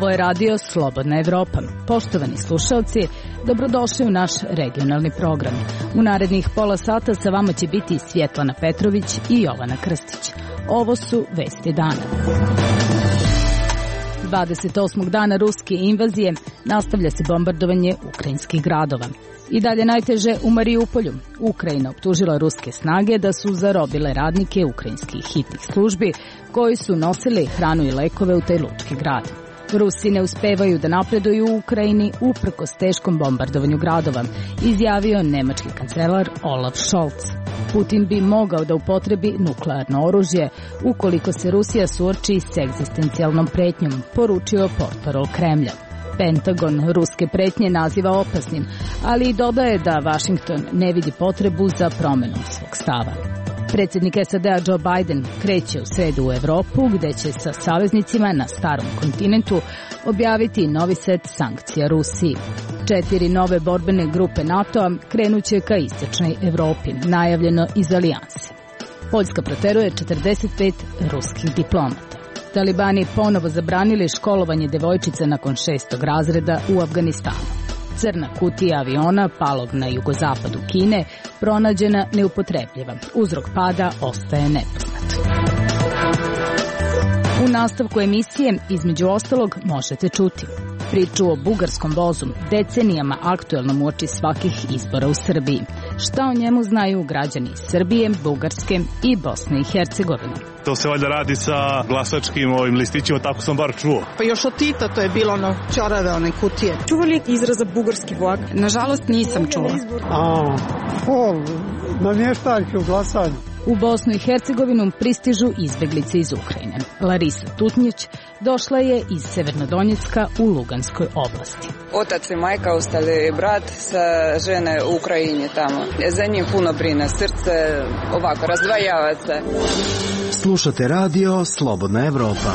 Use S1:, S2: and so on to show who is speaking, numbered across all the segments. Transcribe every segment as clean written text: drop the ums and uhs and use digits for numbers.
S1: Ovo je radio Slobodna Evropa. Poštovani slušalci, dobrodošli u naš regionalni program. U narednih pola sata sa vama će biti Svjetlana Petrović i Jovana Krstić. Ovo su vesti dana. 28. dana ruske invazije nastavlja se bombardovanje ukrajinskih gradova. I dalje najteže u Mariupolju. Ukrajina optužila ruske snage da su zarobile radnike ukrajinskih hitnih službi koji su nosili hranu i lekove u taj lučki grad. Rusi ne uspevaju da napreduju u Ukrajini uprkos teškom bombardovanju gradova, izjavio nemački kancelar Olaf Scholz. Putin bi mogao da upotrebi nuklearno oružje ukoliko se Rusija suoči s egzistencijalnom pretnjom, poručio portparol Kremlja. Pentagon ruske pretnje naziva opasnim, ali i dodaje da Vašington ne vidi potrebu za promenom svog stava. Predsjednik SAD-a Joe Biden kreće u sredu u Evropu, gde će sa saveznicima na starom kontinentu objaviti novi set sankcija Rusiji. 4 nove borbene grupe NATO-a krenuće ka istočnoj Evropi, najavljeno iz alijanse. Poljska proteruje 45 ruskih diplomata. Talibani ponovo zabranili školovanje devojčica nakon 6. razreda u Afganistanu. Crna kutija aviona palog na jugozapadu Kine pronađena neupotrebljiva. Uzrok pada ostaje nepoznat. U nastavku emisije, između ostalog, možete čuti priču o bugarskom vozu, decenijama aktuelnom uoči svakih izbora u Srbiji. Šta o njemu znaju građani Srbije, Bugarske i Bosne i Hercegovine?
S2: To se valjda radi sa glasačkim listićima, tako sam bar čuo.
S3: Pa još od Tita to je bilo ćorave, one kutije.
S4: Čuvali izraza bugarski vlak?
S3: Nažalost nisam čula.
S5: Namještaljke u glasanju.
S1: U Bosnu i Hercegovinu pristižu izbeglice iz Ukrajine. Larisa Tutnjeć došla je iz Severnodonjecka u Luganskoj oblasti.
S6: Otac i majka, ostali brat sa žene u Ukrajini tamo. Za njim puno brine, srce ovako razdvajava se.
S7: Slušate radio Slobodna Evropa.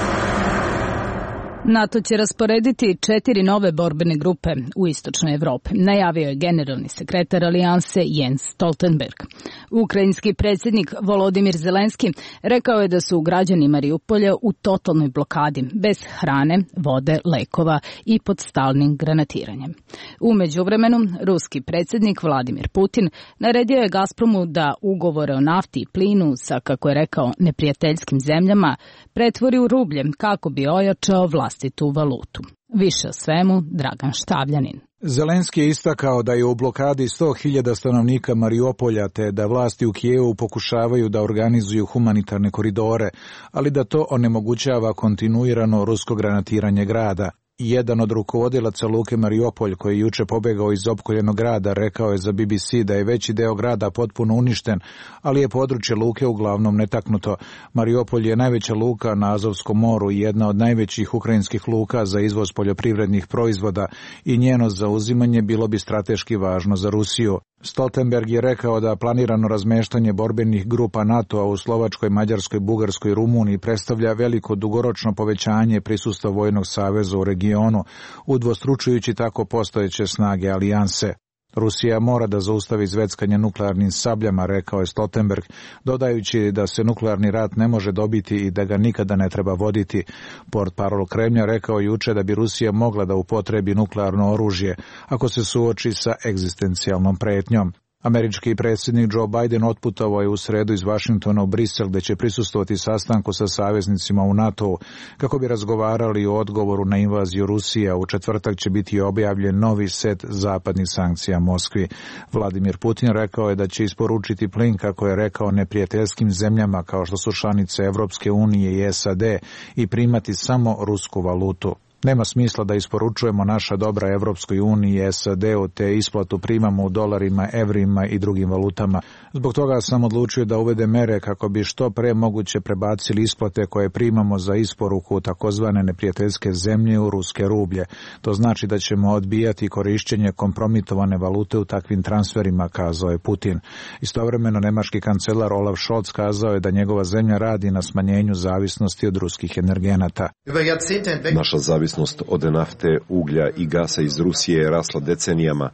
S1: NATO će rasporediti 4 nove borbene grupe u istočnoj Evropi, najavio je generalni sekretar alijanse Jens Stoltenberg. Ukrajinski predsjednik Volodimir Zelenski rekao je da su građani Mariupolja u totalnoj blokadi, bez hrane, vode, lekova i pod stalnim granatiranjem. U međuvremenu, ruski predsjednik Vladimir Putin naredio je Gazpromu da ugovore o nafti i plinu sa, kako je rekao, neprijateljskim zemljama pretvori u rublje kako bi ojačao vlastitu valutu. Više o svemu Dragan Štavljanin.
S8: Zelenski je istakao da je u blokadi 100.000 stanovnika Mariupolja te da vlasti u Kijevu pokušavaju da organizuju humanitarne koridore, ali da to onemogućava kontinuirano rusko granatiranje grada. Jedan od rukovodilaca luke Mariupolj, koji je juče pobegao iz opkoljenog grada, rekao je za BBC da je veći deo grada potpuno uništen, ali je područje luke uglavnom netaknuto. Mariupolj je najveća luka na Azovskom moru i jedna od najvećih ukrajinskih luka za izvoz poljoprivrednih proizvoda i njeno zauzimanje bilo bi strateški važno za Rusiju. Stoltenberg je rekao da planirano razmeštanje borbenih grupa NATO-a u Slovačkoj, Mađarskoj, Bugarskoj i Rumuniji predstavlja veliko dugoročno povećanje prisustva vojnog saveza u regionu, udvostručujući tako postojeće snage alijanse. Rusija mora da zaustavi zveckanje nuklearnim sabljama, rekao je Stoltenberg, dodajući da se nuklearni rat ne može dobiti i da ga nikada ne treba voditi. Portparol Kremlja rekao juče da bi Rusija mogla da upotrebi nuklearno oružje ako se suoči sa egzistencijalnom pretnjom. Američki predsjednik Joe Biden otputovao je u sredu iz Vašingtona u Brisel, gde će prisustvovati sastanku sa saveznicima u NATO-u kako bi razgovarali o odgovoru na invaziju Rusije. U četvrtak će biti objavljen novi set zapadnih sankcija Moskvi. Vladimir Putin rekao je da će isporučiti plin, kako je rekao, neprijateljskim zemljama kao što su članice Evropske unije i SAD i primati samo rusku valutu. Nema smisla da isporučujemo naša dobra Evropskoj uniji i SAD-u, te isplatu primamo u dolarima, evrima i drugim valutama. Zbog toga sam odlučio da uvede mere kako bi što pre moguće prebacili isplate koje primamo za isporuku takozvane neprijateljske zemlje u ruske rublje. To znači da ćemo odbijati korišćenje kompromitovane valute u takvim transferima, kazao je Putin. Istovremeno, nemački kancelar Olaf Scholz kazao je da njegova zemlja radi na smanjenju zavisnosti od ruskih energenata.
S9: Naša zavisnost od nafte, uglja i gasa iz Rusije je rasla decenijama.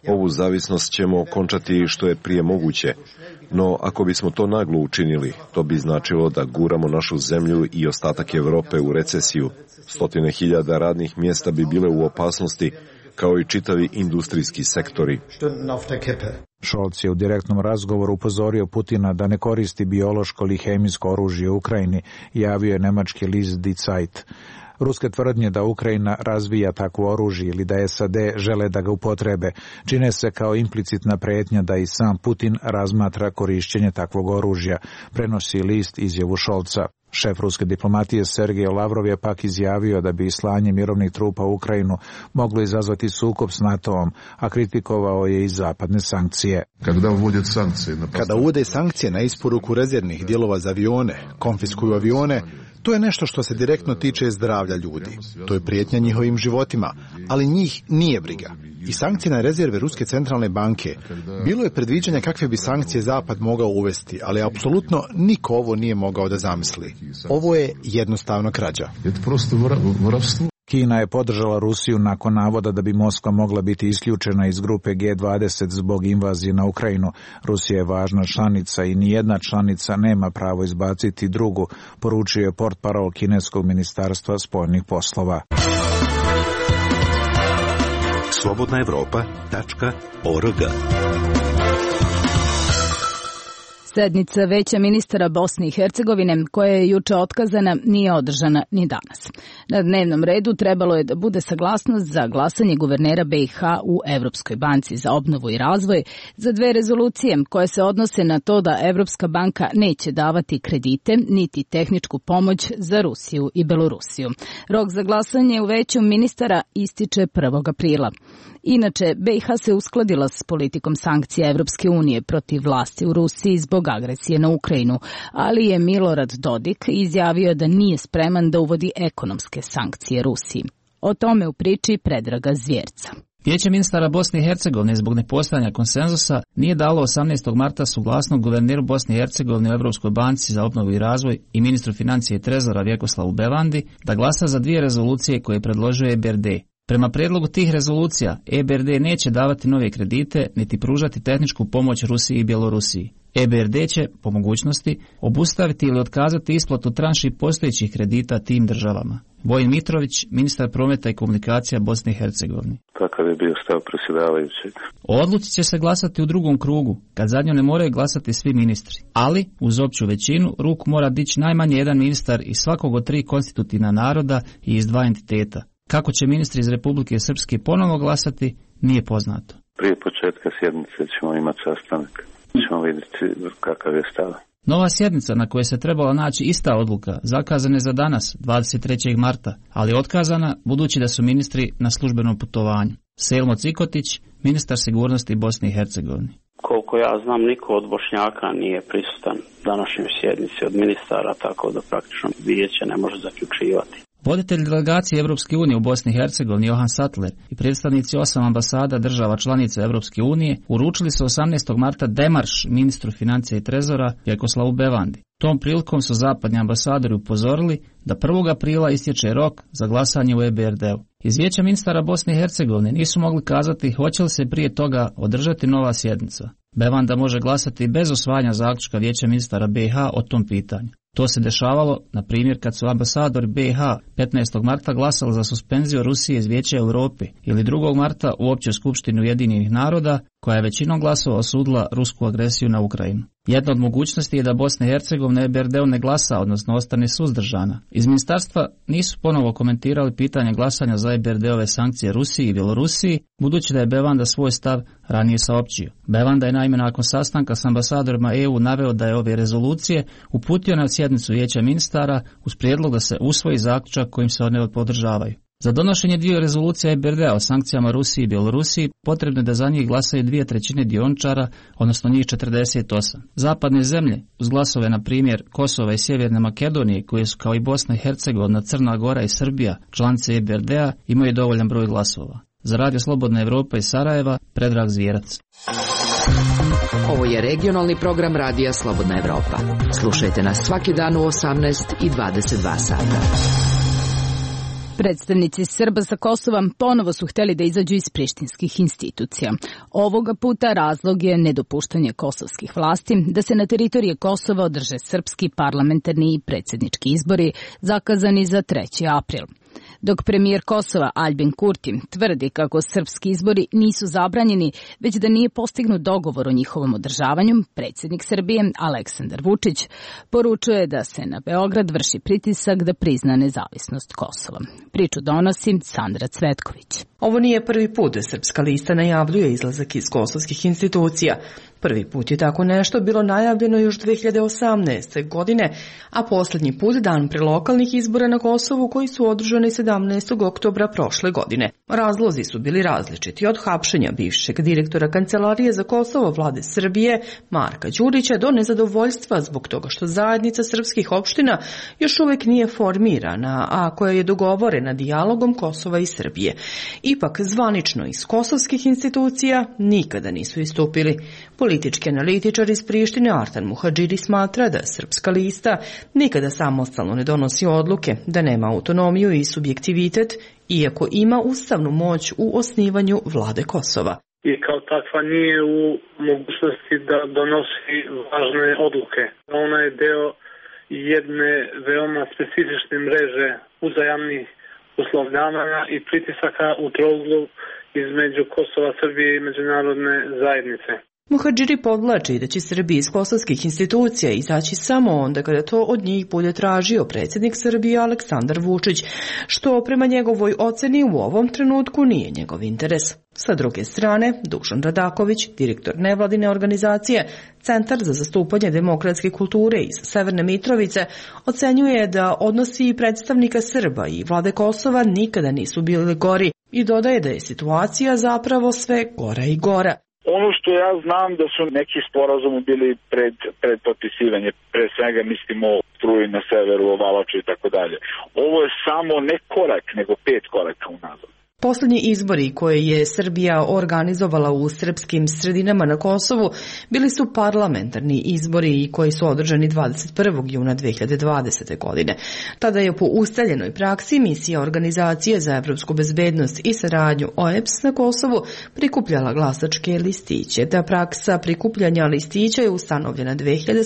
S9: Ovu zavisnost ćemo okončati što je prije moguće, no ako bismo to naglo učinili, to bi značilo da guramo našu zemlju i ostatak Europe u recesiju. 100.000 radnih mjesta bi bile u opasnosti, kao i čitavi industrijski sektori.
S8: Scholz je u direktnom razgovoru upozorio Putina da ne koristi biološko ili hemijsko oružje u Ukrajini, javio je nemački list Die Zeit. Ruske tvrdnje da Ukrajina razvija takvo oružje ili da SAD žele da ga upotrebe čine se kao implicitna prijetnja da i sam Putin razmatra korišćenje takvog oružja, prenosi list izjavu Scholza. Šef ruske diplomatije Sergej Lavrov je pak izjavio da bi slanje mirovnih trupa u Ukrajinu moglo izazvati sukob s NATO-om, a kritikovao je i zapadne sankcije.
S10: Kada uvode sankcije na isporuku rezervnih dijelova za avione, konfiskuju avione, to je nešto što se direktno tiče zdravlja ljudi. To je prijetnja njihovim životima, ali njih nije briga. I sankcije na rezerve Ruske centralne banke. Bilo je predviđanja kakve bi sankcije Zapad mogao uvesti, ali apsolutno niko ovo nije mogao da zamisli. Ovo je jednostavno krađa.
S8: Kina je podržala Rusiju nakon navoda da bi Moskva mogla biti isključena iz grupe G20 zbog invazije na Ukrajinu. Rusija je važna članica i nijedna članica nema pravo izbaciti drugu, poručio je portparol kineskog ministarstva spoljnih poslova.
S7: slobodnaevropa.org.
S1: Sednica Veća ministara Bosne i Hercegovine, koja je juče otkazana, nije održana ni danas. Na dnevnom redu trebalo je da bude saglasnost za glasanje guvernera BiH u Evropskoj banci za obnovu i razvoj za dve rezolucije koje se odnose na to da Evropska banka neće davati kredite niti tehničku pomoć za Rusiju i Belorusiju. Rok za glasanje u Veću ministara ističe 1. aprila. Inače, BiH se uskladila s politikom sankcija Evropske unije protiv vlasti u Rusiji zbog agresije na Ukrajinu, ali je Milorad Dodik izjavio da nije spreman da uvodi ekonomske sankcije Rusiji. O tome u priči Predraga Zvjerca.
S11: Vijeće ministara Bosne i Hercegovine zbog nepostojanja konsenzusa nije dalo 18. marta suglasnost guverneru Bosne i Hercegovine u Evropskoj banci za obnovu i razvoj i ministru financije i trezora Vjekoslavu Bevandi da glasa za dvije rezolucije koje je predložio EBRD. Prema prijedlogu tih rezolucija, EBRD neće davati nove kredite niti pružati tehničku pomoć Rusiji i Bjelorusiji. EBRD će, po mogućnosti, obustaviti ili otkazati isplatu tranši postojećih kredita tim državama. Vojin Mitrović, ministar prometa i komunikacija Bosne i Hercegovine.
S12: Kakav je bio stav predsjedavajućeg?
S11: O odluci će se glasati u drugom krugu, kad zadnjo ne moraju glasati svi ministri. Ali, uz opću većinu, ruku mora dići najmanje jedan ministar iz svakog od 3 konstitutivna naroda i iz 2 entiteta. Kako će ministri iz Republike Srpske ponovo glasati, nije poznato.
S12: Prije početka sjednice ćemo imati sastanak. Ćemo vidjeti kakav je stav.
S11: Nova sjednica na kojoj se trebala naći ista odluka zakazana je za danas, 23. marta, ali je otkazana budući da su ministri na službenom putovanju. Selmo Cikotić, ministar sigurnosti Bosne i Hercegovine.
S13: Koliko ja znam, niko od Bošnjaka nije prisutan današnjoj sjednici od ministara, tako da praktično vijeće ne može zaključivati.
S11: Voditelj delegacije Evropske unije u Bosni i Hercegovini Johan Sattler i predstavnici 8 ambasada država članica Evropske unije uručili su 18. marta demarš ministru financija i trezora Vjekoslavu Bevandi. Tom prilikom su zapadni ambasadori upozorili da 1. aprila istječe rok za glasanje u EBRD-u. Iz Vijeća ministara Bosne i Hercegovine nisu mogli kazati hoće li se prije toga održati nova sjednica. Bevanda može glasati bez usvajanja zaključka Vijeća ministara BiH o tom pitanju. To se dešavalo, na primjer, kad su ambasadori BiH 15. marta glasali za suspenziju Rusije iz Vijeća Europe ili 2. marta u Općoj skupštini Ujedinjenih naroda, koja je većinom glasova osudila rusku agresiju na Ukrajinu. Jedna od mogućnosti je da Bosna i Hercegovina EBRD-u ne glasa, odnosno ostane suzdržana. Iz ministarstva nisu ponovo komentirali pitanje glasanja za EBRD-ove sankcije Rusiji i Bjelorusiji, budući da je Bevanda svoj stav ranije saopćio. Bevanda je naime nakon sastanka s ambasadorima EU naveo da je ove rezolucije uputio na sjednicu Vijeća ministara uz prijedlog da se usvoji zaključak kojim se one podržavaju. Za donošenje 2 rezolucija EBRD-a o sankcijama Rusiji i Bjelorusiji potrebno je da za njih glasaju 2/3 dioničara, odnosno njih 48. Zapadne zemlje, uz glasove na primjer Kosova i Sjeverne Makedonije, koje su kao i Bosna i Hercegovina, Crna Gora i Srbija članice EBRD-a, imaju dovoljan broj glasova. Za Radio Slobodna Evropa iz Sarajeva, Predrag Zvjerac.
S14: Ovo je regionalni program Radija Slobodna Evropa. Slušajte nas svaki dan u 18 i 22 sata.
S1: Predstavnici Srba sa Kosova ponovo su hteli da izađu iz prištinskih institucija. Ovoga puta razlog je nedopuštanje kosovskih vlasti da se na teritoriji Kosova održe srpski parlamentarni i predsjednički izbori zakazani za 3. april. Dok premijer Kosova Aljbin Kurti tvrdi kako srpski izbori nisu zabranjeni, već da nije postignut dogovor o njihovom održavanju, predsjednik Srbije Aleksandar Vučić poručuje da se na Beograd vrši pritisak da prizna nezavisnost Kosova. Priču donosi Sandra Cvetković.
S15: Ovo nije prvi put da Srpska lista najavljuje izlazak iz kosovskih institucija. Prvi put je tako nešto bilo najavljeno još 2018. godine, a posljednji put dan pre lokalnih izbora na Kosovu koji su održani 17. oktobra prošle godine. Razlozi su bili različiti, od hapšenja bivšeg direktora Kancelarije za Kosovo Vlade Srbije Marka Đurića do nezadovoljstva zbog toga što zajednica srpskih opština još uvijek nije formirana, a koja je dogovorena dijalogom Kosova i Srbije. Ipak zvanično iz kosovskih institucija nikada nisu istupili. Politički analitičar iz Prištine Artan Muhadžiri smatra da Srpska lista nikada samostalno ne donosi odluke, da nema autonomiju i subjektivitet, iako ima ustavnu moć u osnivanju vlade Kosova.
S16: I kao takva nije u mogućnosti da donosi važne odluke. Ona je deo jedne veoma specifične mreže uzajamnih uslovljavanja i pritisaka u trouglu između Kosova, Srbije i međunarodne zajednice.
S15: Muhadžiri podvlači da će Srbiji iz kosovskih institucija izaći samo onda kada to od njih bude tražio predsjednik Srbije Aleksandar Vučić, što prema njegovoj oceni u ovom trenutku nije njegov interes. Sa druge strane, Dušan Radaković, direktor nevladine organizacije Centar za zastupanje demokratske kulture iz Severne Mitrovice, ocenjuje da odnosi predstavnika Srba i vlade Kosova nikada nisu bili gori i dodaje da je situacija zapravo sve gora i gora.
S17: Ono što ja znam da su neki sporazumi bili pred potpisivanje, pre svega mislimo o struji na severu, o Valaču i tako dalje. Ovo je samo ne korak, nego 5 koraka unazad.
S15: Posljednji izbori koje je Srbija organizovala u srpskim sredinama na Kosovu bili su parlamentarni izbori koji su održani 21. juna 2020. godine. Tada je po ustaljenoj praksi misija Organizacije za evropsku bezbednost i saradnju OEBS na Kosovu prikupljala glasačke listiće. Ta praksa prikupljanja listića je ustanovljena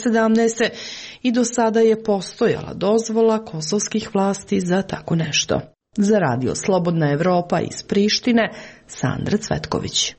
S15: 2017. i do sada je postojala dozvola kosovskih vlasti za tako nešto. Za radio Slobodna Evropa iz Prištine, Sandra Cvetković.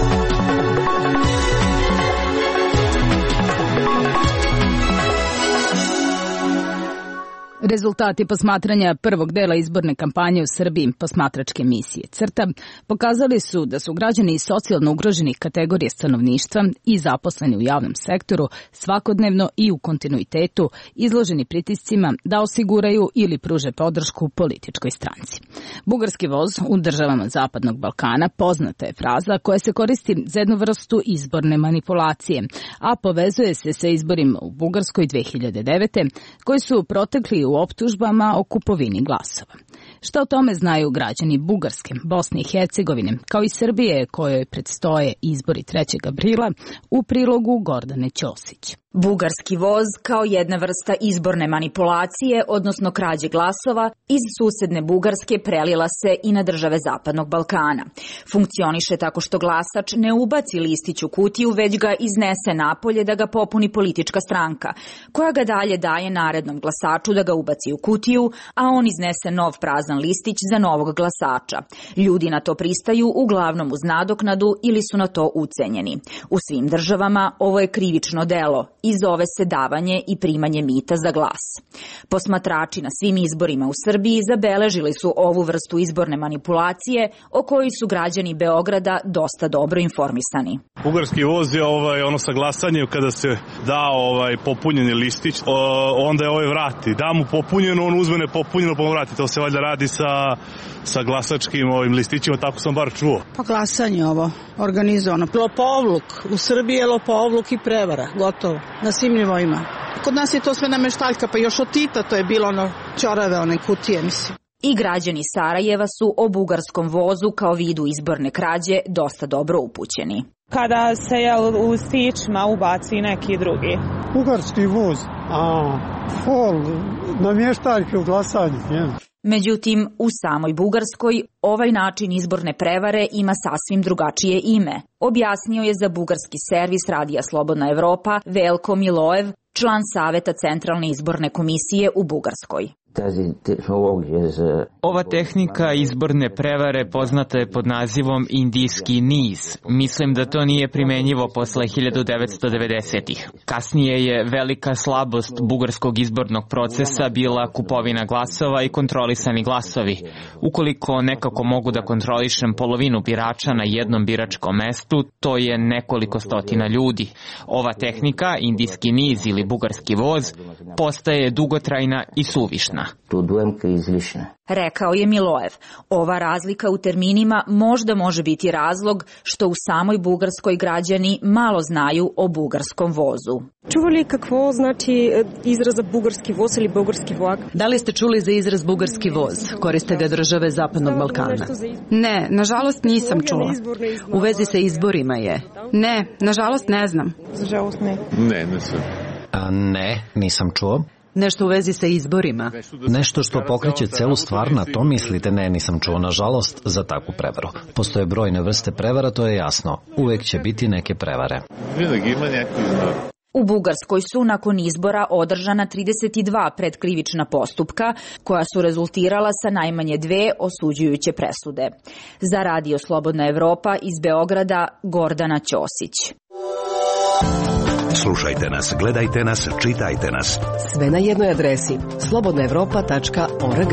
S1: Rezultati posmatranja prvog dela izborne kampanje u Srbiji, posmatračke misije CRTA, pokazali su da su građani iz socijalno ugroženih kategorija stanovništva i zaposleni u javnom sektoru svakodnevno i u kontinuitetu izloženi pritiscima da osiguraju ili pruže podršku političkoj stranci. Bugarski voz u državama Zapadnog Balkana poznata je fraza koja se koristi za jednu vrstu izborne manipulacije, a povezuje se sa izborima u Bugarskoj 2009. koji su protekli u optužbama o kupovini glasova. Šta o tome znaju građani Bugarske, Bosne i Hercegovine, kao i Srbije kojoj predstoje izbori 3. aprila, u prilogu Gordane Ćosić.
S18: Bugarski voz kao jedna vrsta izborne manipulacije, odnosno krađe glasova, iz susedne Bugarske prelila se i na države Zapadnog Balkana. Funkcioniše tako što glasač ne ubaci listić u kutiju, već ga iznese napolje da ga popuni politička stranka, koja ga dalje daje narednom glasaču da ga ubaci u kutiju, a on iznese nov prazan listić za novog glasača. Ljudi na to pristaju uglavnom uz nadoknadu ili su na to ucenjeni. U svim državama ovo je krivično delo i zove se davanje i primanje mita za glas. Posmatrači na svim izborima u Srbiji zabeležili su ovu vrstu izborne manipulacije o kojoj su građani Beograda dosta dobro informisani.
S2: Bugarski voz je ono sa glasanjem kada se da popunjeni listić, onda je vrati. Da mu popunjeno, on uzme nepopunjeno pa mu vrati. To se valjda radi sa glasačkim listićima, tako sam bar čuo.
S3: Pa glasanje ovo, organizovano. Lopovluk, u Srbiji je lopovluk i prevara, gotovo, na svim nivoima. Kod nas je to sve nameštaljka, pa još od Tita to je bilo ćorave, kutije, mislim.
S18: I građani Sarajeva su o bugarskom vozu kao vidu izborne krađe dosta dobro upućeni.
S19: Kada se u listićima ubaci neki drugi.
S5: Bugarski voz, namještaljke u glasanju,
S18: Međutim, u samoj Bugarskoj ovaj način izborne prevare ima sasvim drugačije ime. Objasnio je za bugarski servis Radija Slobodna Evropa Veljko Milojev, član Saveta Centralne izborne komisije u Bugarskoj.
S20: Ova tehnika izborne prevare poznata je pod nazivom indijski niz. Mislim da to nije primenjivo posle 1990-ih. Kasnije je velika slabost bugarskog izbornog procesa bila kupovina glasova i kontrolisani glasovi. Ukoliko nekako mogu da kontrolišem polovinu birača na jednom biračkom mestu, to je nekoliko stotina ljudi. Ova tehnika, indijski niz ili bugarski voz, postaje dugotrajna i suvišna.
S18: Rekao je Milojev. Ova razlika u terminima možda može biti razlog što u samoj Bugarskoj građani malo znaju o bugarskom vozu.
S4: Čuvali kakvo znači izraza bugarski voz ili bugarski vlak?
S21: Da li ste čuli za izraz bugarski voz? Koriste ga države Zapadnog Balkana.
S22: Ne, nažalost nisam čula.
S21: U vezi sa izborima je?
S22: Ne, nažalost ne znam.
S4: Nažalost ne.
S23: Ne, nisam.
S24: Ne, nisam čuo.
S21: Nešto u vezi sa izborima?
S24: Nešto što pokreće celu stvar, na to mislite? Ne, nisam čuo, nažalost, za takvu prevaru. Postoje brojne vrste prevara, to je jasno. Uvek će biti neke prevare.
S18: U Bugarskoj su nakon izbora održana 32 predkrivična postupka, koja su rezultirala sa najmanje 2 osuđujuće presude. Za Radio Slobodna Evropa iz Beograda, Gordana Ćosić.
S25: Slušajte nas, gledajte nas, čitajte nas.
S21: Sve na jednoj adresi slobodnaevropa.org.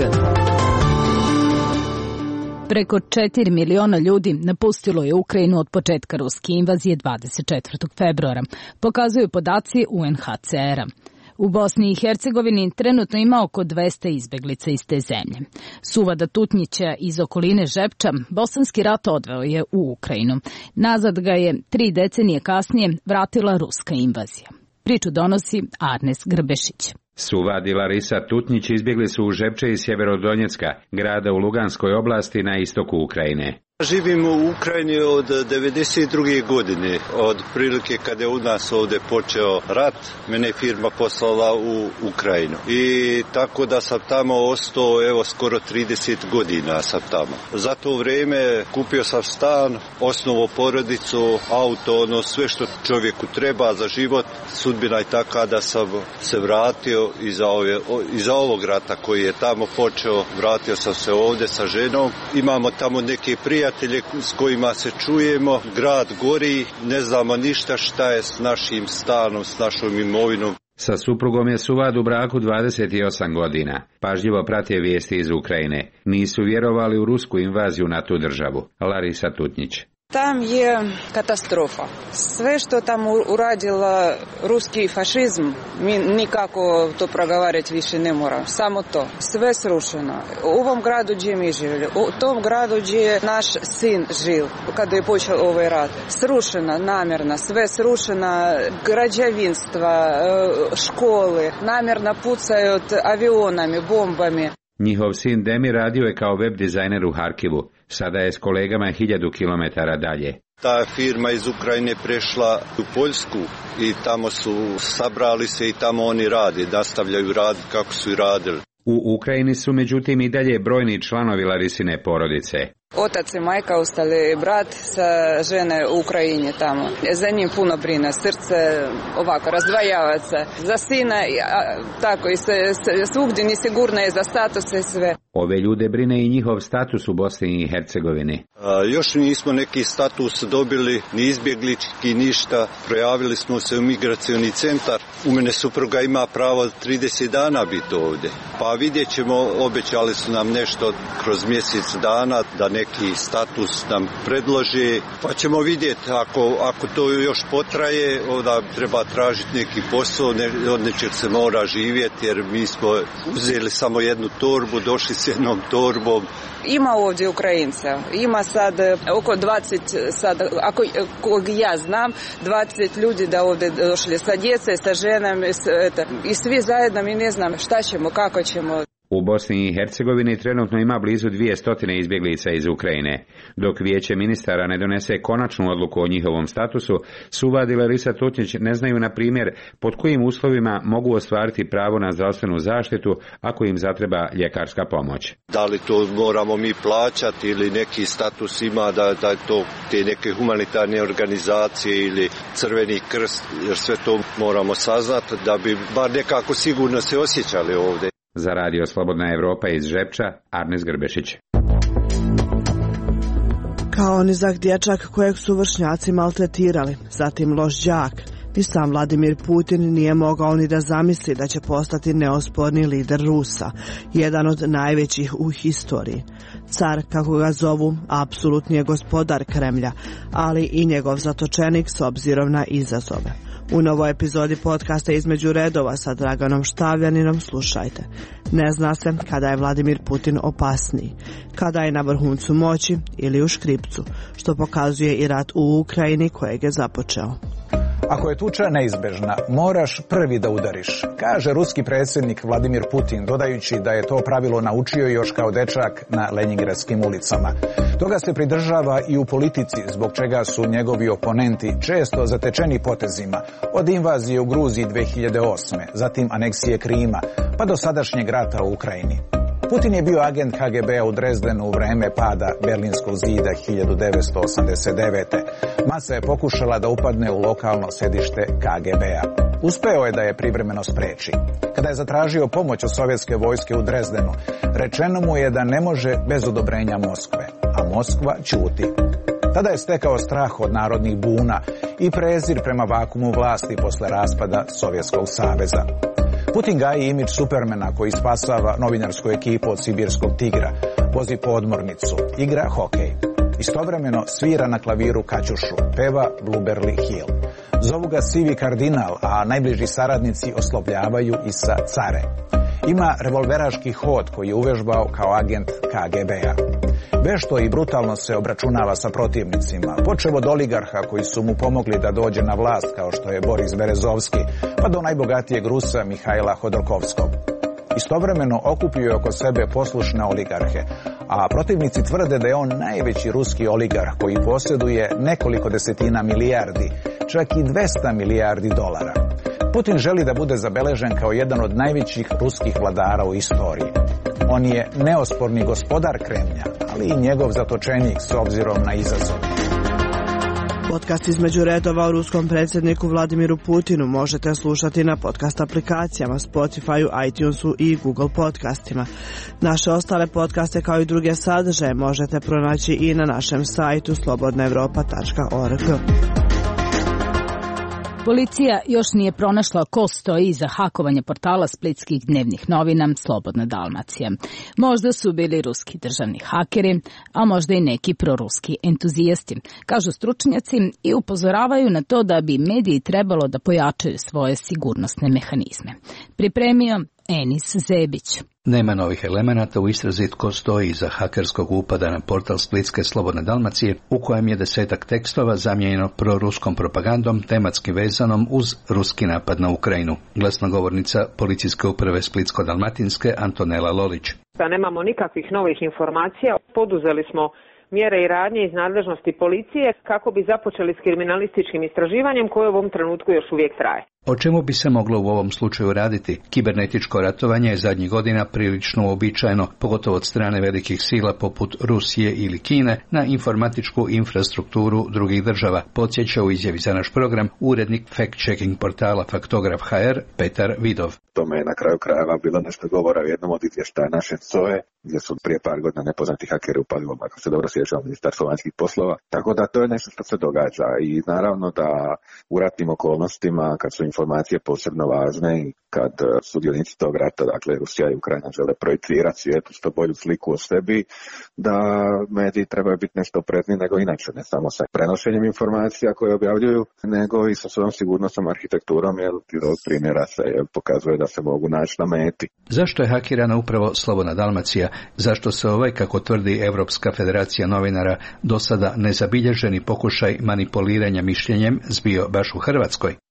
S1: Preko 4 miliona ljudi napustilo je Ukrajinu od početka ruske invazije 24. februara, pokazuju podaci UNHCR-a. U Bosni i Hercegovini trenutno ima oko 200 izbeglica iz te zemlje. Suvada Tutnjića iz okoline Žepča bosanski rat odveo je u Ukrajinu. Nazad ga je 3 decenije kasnije vratila ruska invazija. Priču donosi Arnes Grbešić.
S26: Suvad i Larisa Tutnjić izbjegli su u Žepče iz Sjeverodonjecka, grada u Luganskoj oblasti na istoku Ukrajine.
S27: Živim u Ukrajini od 92. godine, od prilike kada je u nas ovdje počeo rat, mene je firma poslala u Ukrajinu. I tako da sam tamo ostao, evo skoro 30 godina sam tamo. Za to vrijeme kupio sam stan, osnovao porodicu, auto, ono sve što čovjeku treba za život. Sudbina je taka da sam se vratio iza ovog rata koji je tamo počeo, vratio sam se ovdje sa ženom. Imamo tamo neke prijatelje s kojima se čujemo, grad gori, ne znamo ništa šta je s našim stanom, s našom imovinom.
S26: Sa suprugom je Suvad u braku 28 godina. Pažljivo prate vijesti iz Ukrajine. Nisu vjerovali u rusku invaziju na tu državu. Larisa Tutnjić.
S6: Tam je katastrofa. Sve što tam uradila ruski fašizm, mi nikako to progovarati više ne moramo. Samo to. Sve srušeno. U ovom gradu gdje mi živjeli, u tom gradu gdje je naš sin živ, kada je počeo ovaj rat. Srušena, namjerna, sve srušena, građevinstva, škole, namjerno pucaju avionami, bombami.
S26: Njihov sin Demir radio je kao web dizajner u Harkivu. Sada je s kolegama 1000 kilometara dalje.
S27: Ta firma iz Ukrajine prešla u Poljsku i tamo su sabrali se i tamo oni rade, nastavljaju raditi kako su i radili.
S26: U Ukrajini su međutim i dalje brojni članovi Larisine porodice.
S6: Otac i majka ostali brat sa žene u Ukrajini tamo. Za njim puno brine, srce ovako razdvajava se. Za sina tako i svugdje nesigurno je za status i sve.
S26: Ove ljude brine i njihov status u Bosni i Hercegovini.
S27: Još nismo neki status dobili, ni izbjeglički, ništa. Projavili smo se u migracioni centar. U mene supruga ima pravo 30 dana biti ovdje. Pa vidjet ćemo, obećali su nam nešto kroz mjesec dana da neki status nam predloži. Pa ćemo vidjeti, ako to još potraje, onda treba tražiti neki posao, od nečeg se mora živjeti, jer mi smo uzeli samo jednu torbu, došli s jednom torbom.
S6: Ima ovdje Ukrajinca, ima sad oko 20, sad, ako ja znam, 20 ljudi da ovdje došli sa djece, sa ženama i svi zajedno, mi ne znam šta ćemo, kako ćemo.
S26: U Bosni i Hercegovini trenutno ima blizu 200 izbjeglica iz Ukrajine. Dok vijeće ministara ne donese konačnu odluku o njihovom statusu, Suvad i Larisa Tutnjić ne znaju, na primjer, pod kojim uslovima mogu ostvariti pravo na zdravstvenu zaštitu ako im zatreba ljekarska pomoć.
S27: Da li to moramo mi plaćati ili neki status ima da to te neke humanitarne organizacije ili Crveni krst, jer sve to moramo saznati da bi bar nekako sigurno se osjećali ovdje.
S26: Za Radio Slobodna Evropa iz Žepča, Arnes Grbešić.
S7: Kao nizak dječak kojeg su vršnjaci maltretirali, zatim loš đak. I sam Vladimir Putin nije mogao ni da zamisli da će postati neosporni lider Rusa, jedan od najvećih u historiji. Car, kako ga zovu, apsolutni je gospodar Kremlja, ali i njegov zatočenik s obzirom na izazove. U novoj epizodi podcasta Između redova sa Draganom Štavljaninom slušajte. Ne zna se kada je Vladimir Putin opasniji, kada je na vrhuncu moći ili u škripcu, što pokazuje i rat u Ukrajini kojeg je započeo.
S8: Ako je tuča neizbežna, moraš prvi da udariš, kaže ruski predsjednik Vladimir Putin, dodajući da je to pravilo naučio još kao dečak na Leningradskim ulicama. Toga se pridržava i u politici, zbog čega su njegovi oponenti često zatečeni potezima, od invazije u Gruziji 2008. zatim aneksije Krima, pa do sadašnjeg rata u Ukrajini. Putin je bio agent KGB-a u Drezdenu u vreme pada Berlinskog zida 1989. Masa je pokušala da upadne u lokalno sedište KGB-a. Uspeo je da je privremeno spreči. Kada je zatražio pomoć od sovjetske vojske u Drezdenu, rečeno mu je da ne može bez odobrenja Moskve, a Moskva ćuti. Tada je stekao strah od narodnih buna i prezir prema vakumu vlasti posle raspada Sovjetskog saveza. Putin gaji imidž Supermana koji spasava novinarsku ekipu od sibirskog tigra, vozi podmornicu, igra hokej. Istovremeno svira na klaviru Kaćušu, peva Blueberry Hill. Zovu ga sivi kardinal, a najbliži saradnici oslovljavaju i sa care. Ima revolveraški hod koji je uvežbao kao agent KGB-a. Vešto i brutalno se obračunava sa protivnicima, počev od oligarha koji su mu pomogli da dođe na vlast kao što je Boris Berezovski, pa do najbogatijeg Rusa Mihajla Hodorkovskog. Istovremeno okupio je oko sebe poslušne oligarhe, a protivnici tvrde da je on najveći ruski oligarh koji posjeduje nekoliko desetina milijardi, čak i 200 milijardi dolara. Putin želi da bude zabeležen kao jedan od najvećih ruskih vladara u istoriji. On je neosporni gospodar Kremlja, ali i njegov zatočenik s obzirom na izazov.
S7: Podcast Između redova o ruskom predsjedniku Vladimiru Putinu možete slušati na podcast aplikacijama Spotify, iTunesu i Google podcastima. Naše ostale podcaste kao i druge sadržaje možete pronaći i na našem sajtu slobodnaevropa.org.
S1: Policija još nije pronašla ko stoji iza hakovanja portala splitskih dnevnih novina Slobodna Dalmacija. Možda su bili ruski državni hakeri, a možda i neki proruski entuzijasti, kažu stručnjaci i upozoravaju na to da bi mediji trebalo da pojačaju svoje sigurnosne mehanizme. Pripremio Enis Zebić.
S9: Nema novih elemenata u istrazi tko stoji iza hakerskog upada na portal Splitske Slobodne Dalmacije, u kojem je 10 tekstova zamijenjeno proruskom propagandom tematski vezanom uz ruski napad na Ukrajinu. Glasnogovornica policijske uprave Splitsko-Dalmatinske Antonela Lolić.
S10: Da nemamo nikakvih novih informacija, poduzeli smo mjere i radnje iz nadležnosti policije kako bi započeli s kriminalističkim istraživanjem koje u ovom trenutku još uvijek traje.
S9: O čemu bi se moglo u ovom slučaju raditi? Kibernetičko ratovanje je zadnjih godina prilično uobičajeno, pogotovo od strane velikih sila poput Rusije ili Kine, na informatičku infrastrukturu drugih država, podsjeća u izjavi za naš program urednik fact-checking portala Faktograf HR Petar Vidov.
S12: Tome je na kraju krajeva bilo nešto govora u jednom od izvještaja naše SOE, gdje su prije par godina nepoznati hakeri upali, ako se dobro sjećam, Ministarstvo vanjskih poslova. Tako da to je nešto što se događa i naravno da u ratnim okolnostima, kad su informacije posebno važne i kad sudionici tog rata, dakle Rusija i Ukrajina, žele projicirati svijetu što bolju sliku o sebi, da mediji trebaju biti nešto oprezniji nego inače, ne samo sa prenošenjem informacija koje objavljuju, nego i sa svojom sigurnosnom arhitekturom, jer iz ovog primjera se pokazuje da se mogu naći na meti.
S9: Zašto je hakirana upravo Slobodna Dalmacija? Zašto se ovaj, kako tvrdi Europska federacija novinara, do sada nezabilježeni pokušaj manipuliranja mišljenjem zbio baš u Hrvatskoj?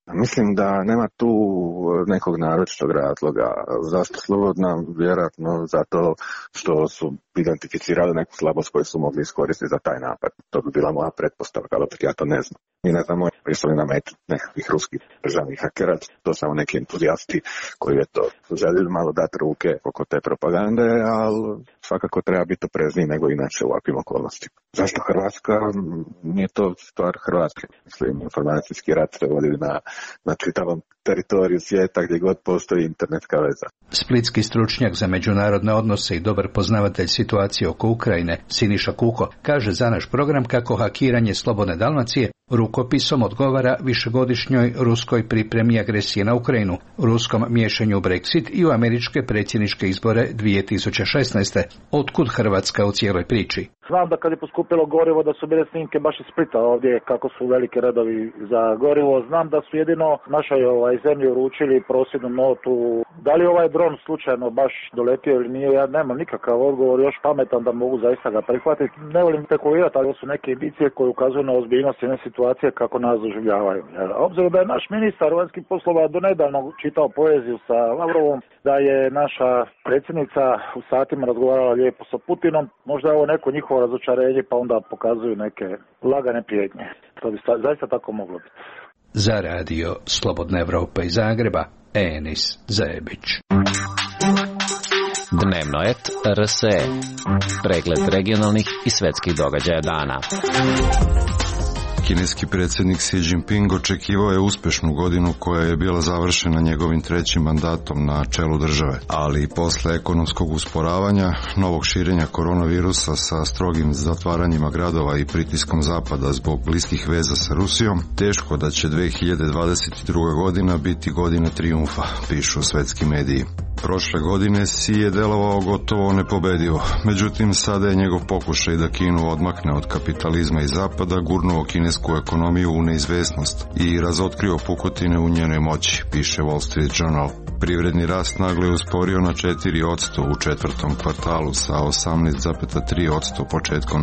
S12: Mislim da nema tu nekog naročitog razloga. Zašto slobodna? Vjerojatno zato što su identificirali neku slabost koju su mogli iskoristiti za taj napad. To bi bila moja pretpostavka, ali opet ja to ne znam. Mi ne znamo jesu li nam nekakvih ruskih državnih hakera, to samo neki entuzijasti koji je to željeli malo dati ruke oko te propagande, ali svakako treba biti oprezniji nego inače u ovakvim okolnostima. Zašto Hrvatska? Nije to stvar Hrvatske. Mislim, informacijski rat se vodi na čitavom teritoriju svijeta gdje god postoji internetska veza.
S9: Splitski stručnjak za međunarodne odnose i dobar poznavatelj situacije oko Ukrajine, Siniša Kuko, kaže za naš program kako hakiranje Slobodne Dalmacije rukopisom odgovara višegodišnjoj ruskoj pripremi agresije na Ukrajinu, ruskom miješanju u Brexit i u američke predsjedničke izbore 2016. Otkud Hrvatska u cijeloj priči?
S11: Znam da kad je poskupilo gorivo da su bile snimke baš iz Splita ovdje kako su veliki redovi za gorivo. Znam da su jedino našoj zemlji uručili prosvjednu notu. Da li ovaj dron slučajno baš doletio ili nije, ja nemam nikakav odgovor još pametan da mogu zaista ga prihvatiti. Ne volim spekulirati, ali su neke indicije koje ukazuju na ozbiljnost jedne situacije kako nas doživljavaju. Obzirom da je naš ministar vanjskih poslova donedavno čitao poeziju sa Lavrovom, da je naša predsjednica u satima razgovarala lijepo sa Putinom, možda je ovo neko njihovo razočarenje pa onda pokazuju neke lagane prijetnje. To bi zaista tako moglo biti.
S9: Za radio Slobodna Evropa iz Zagreba, Enis Zajebić.
S13: Dnevno et RSE. Pregled regionalnih i svetskih događaja dana.
S14: Kineski predsjednik Xi Jinping očekivao je uspješnu godinu koja je bila završena njegovim trećim mandatom na čelu države, ali posle ekonomskog usporavanja, novog širenja koronavirusa sa strogim zatvaranjima gradova i pritiskom zapada zbog bliskih veza sa Rusijom, teško da će 2022. godina biti godina trijumfa, pišu svetski mediji. Prošle godine Xi je delovao gotovo nepobedivo, međutim sada je njegov pokušaj da Kinu odmakne od kapitalizma i zapada gurnuo kinesku ekonomiju u neizvesnost i razotkrio pukotine u njenoj moći, piše Wall Street Journal. Privredni rast naglo je usporio na 4% u četvrtom kvartalu sa 18,3% početkom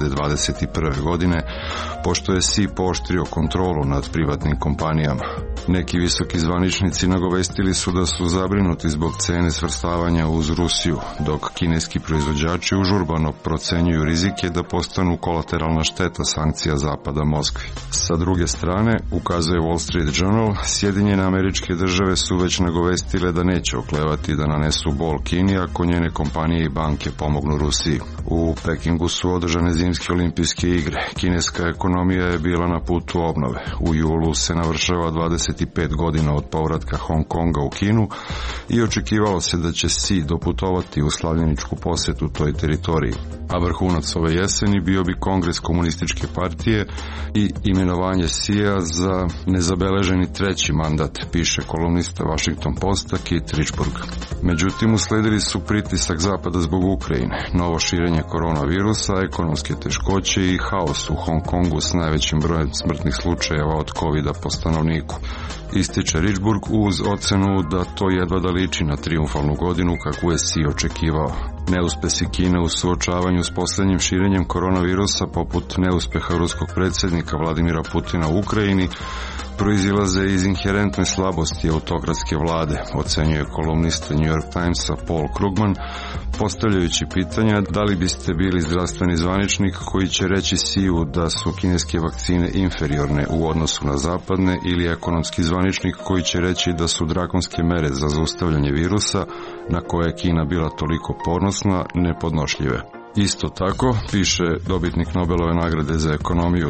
S14: 2021. godine, pošto je Xi pooštrio kontrolu nad privatnim kompanijama. Neki visoki zvaničnici nagovestili su da su zabrinuti zbog cene svrstavanja uz Rusiju, dok kineski proizvođači užurbano procenjuju rizike da postanu kolateralna šteta sankcija zapada Moskvi. Sa druge strane, ukazuje Wall Street Journal, Sjedinjene Američke Države su već nagovestile da neće oklevati da nanesu bol Kini ako njene kompanije i banke pomognu Rusiji. U Pekingu su održane zimske olimpijske igre. Kineska ekonomija je bila na putu obnove. U julu se navršava 25 godina od povratka Hong Konga u Kinu i očekivalo se da će Xi doputovati u slavljeničku posjetu toj teritoriji. A vrhunac ove jeseni bio bi kongres komunističke partije i imenovanje Xija za nezabeleženi treći mandat, piše kolumnista Washington Posta Kit Richburg. Međutim, usledili su pritisak zapada zbog Ukrajine, novo širenje koronavirusa, ekonomske teškoće i haos u Hong Kongu s najvećim brojem smrtnih slučajeva od covida po stanovniku. Ističe Richburg uz ocenu da to jedva da liči na trijumfalnu godinu kakvu je Xi očekivao. Neuspesi Kine u suočavanju s posljednjim širenjem koronavirusa, poput neuspeha ruskog predsjednika Vladimira Putina u Ukrajini, proizilaze iz inherentne slabosti autokratske vlade, ocenjuje kolumnista New York Timesa Paul Krugman, postavljajući pitanja da li biste bili zdravstveni zvaničnik koji će reći Xiju da su kineske vakcine inferiorne u odnosu na zapadne ili ekonomski zvaničnik koji će reći da su drakonske mere za zaustavljanje virusa na koje je Kina bila toliko ponosna nepodnošljive. Isto tako, piše dobitnik Nobelove nagrade za ekonomiju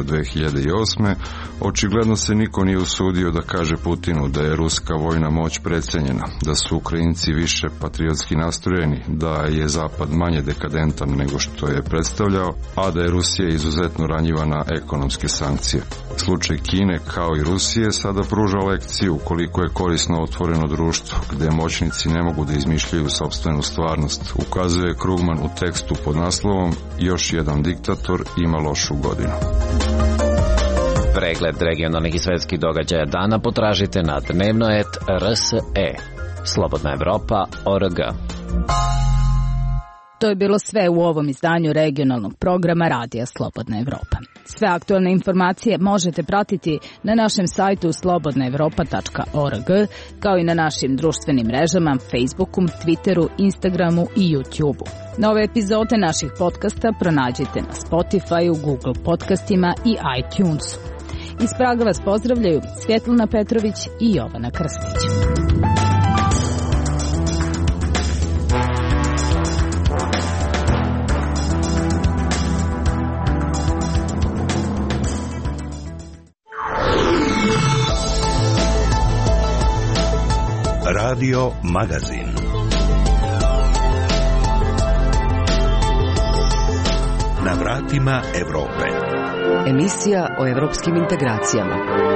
S14: 2008. Očigledno se niko nije usudio da kaže Putinu da je ruska vojna moć precenjena, da su Ukrajinci više patriotski nastrojeni, da je Zapad manje dekadentan nego što je predstavljao, a da je Rusija izuzetno ranjiva na ekonomske sankcije. Slučaj Kine, kao i Rusije, sada pruža lekciju koliko je korisno otvoreno društvo, gde moćnici ne mogu da izmišljaju sopstvenu stvarnost, ukazuje Krugman u tekstu pod naslovom Još jedan diktator ima lošu godinu.
S13: Pregled regionalnih i svetskih događaja dana potražite na dnevnoet.rse. Slobodna Evropa.org.
S1: To je bilo sve u ovom izdanju regionalnog programa Radija Slobodna Evropa. Sve aktualne informacije možete pratiti na našem sajtu slobodnaevropa.org, kao i na našim društvenim mrežama Facebooku, Twitteru, Instagramu i YouTubeu. Nove epizode naših podcasta pronađite na Spotifyu, Google podcastima i iTunesu. Iz Praga vas pozdravljaju Svjetlana Petrović i Jovana Krstić.
S25: Radio Magazin. Na vratima Evrope.
S2: Emisija o evropskim integracijama.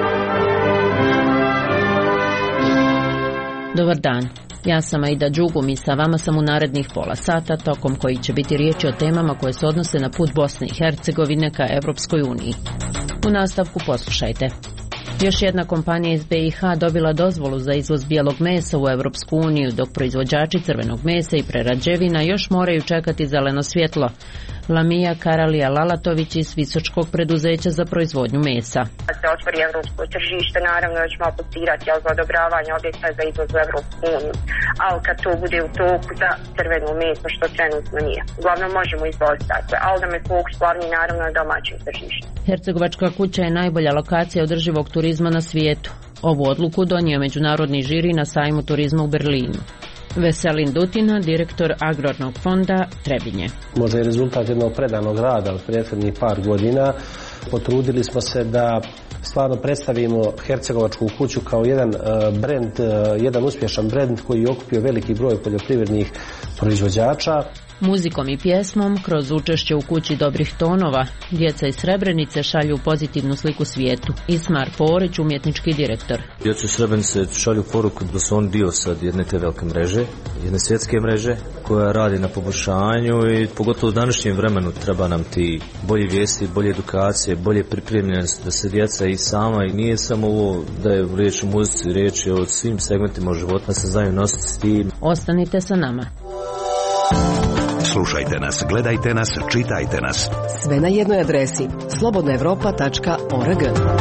S3: Dobar dan. Ja sam Aida Đugum i sa vama sam u narednih pola sata, tokom koji će biti riječi o temama koje se odnose na put Bosne i Hercegovine ka Evropskoj uniji. U nastavku poslušajte. Još jedna kompanija iz BiH dobila dozvolu za izvoz bijelog mesa u Evropsku uniju, dok proizvođači crvenog mesa i prerađevina još moraju čekati zeleno svjetlo. Lamija Karalija Lalatović iz Visočkog preduzeća za proizvodnju mesa.
S15: Kad se otvori evropsko tržište, naravno da ćemo aplicirati za odobravanje objekta za izvoz u Evropsku uniju. Ali kad to bude u toku za crveno meso, što trenutno nije. Uglavnom možemo izvoziti takve, ali da me fokus glavni naravno na domaćem tržištu.
S3: Hercegovačka kuća je najbolja lokacija održivog turizma na svijetu. Ovu odluku donio međunarodni žiri na sajmu turizma u Berlinu. Veselin Dutina, direktor Agrarnog fonda Trebinje.
S16: Možda je rezultat jednog predanog rada od prethodnih par godina. Potrudili smo se da stvarno predstavimo Hercegovačku kuću kao jedan brend, jedan uspješan brend koji je okupio veliki broj poljoprivrednih proizvođača.
S3: Muzikom i pjesmom, kroz učešće u kući dobrih tonova, djeca iz Srebrenice šalju pozitivnu sliku svijetu. Ismar Porić, umjetnički direktor.
S17: Djeca iz Srebrenice šalju poruku da su on dio sad jedne te velike mreže, jedne svjetske mreže koja radi na poboljšanju i pogotovo u današnjem vremenu treba nam ti bolje vijesti, bolje edukacije, bolje pripremljenost da se djeca i sama, i nije samo ovo da je riječ o muzici, riječ je o svim segmentima života, se znaju nositi s tim.
S3: Ostanite sa nama.
S25: Slušajte nas, gledajte nas, čitajte nas.
S2: Sve na jednoj adresi slobodnaevropa.org.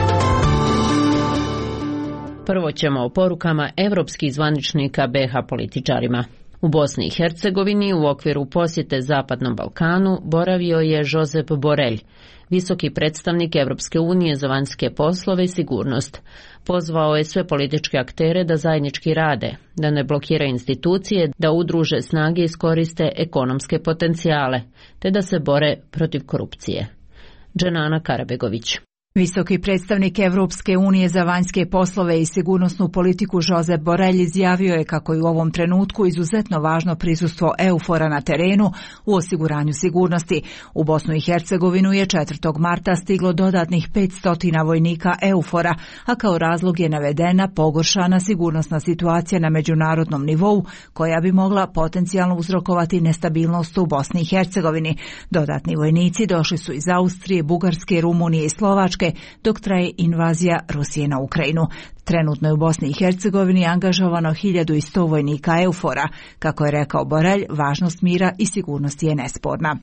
S3: Prvo ćemo o porukama evropskih zvaničnika BiH političarima. U Bosni i Hercegovini u okviru posjete Zapadnom Balkanu boravio je Josep Borrell, visoki predstavnik Evropske unije za vanjske poslove i sigurnost. Pozvao je sve političke aktere da zajednički rade, da ne blokiraju institucije, da udruže snage i iskoriste ekonomske potencijale, te da se bore protiv korupcije. Dženana Karabegović.
S19: Visoki predstavnik Evropske unije za vanjske poslove i sigurnosnu politiku Josep Borrell izjavio je kako je u ovom trenutku izuzetno važno prisustvo EUFOR-a na terenu u osiguranju sigurnosti. U Bosnu i Hercegovinu je 4. marta stiglo dodatnih 500 vojnika EUFOR-a, a kao razlog je navedena pogoršana sigurnosna situacija na međunarodnom nivou koja bi mogla potencijalno uzrokovati nestabilnost u Bosni i Hercegovini. Dodatni vojnici došli su iz Austrije, Bugarske, Rumunije i Slovačke, dok traje invazija Rusije na Ukrajinu. Trenutno je u Bosni i Hercegovini angažovano 1100 vojnika EUFOR-a. Kako je rekao Borrell, važnost mira i sigurnosti je nesporna.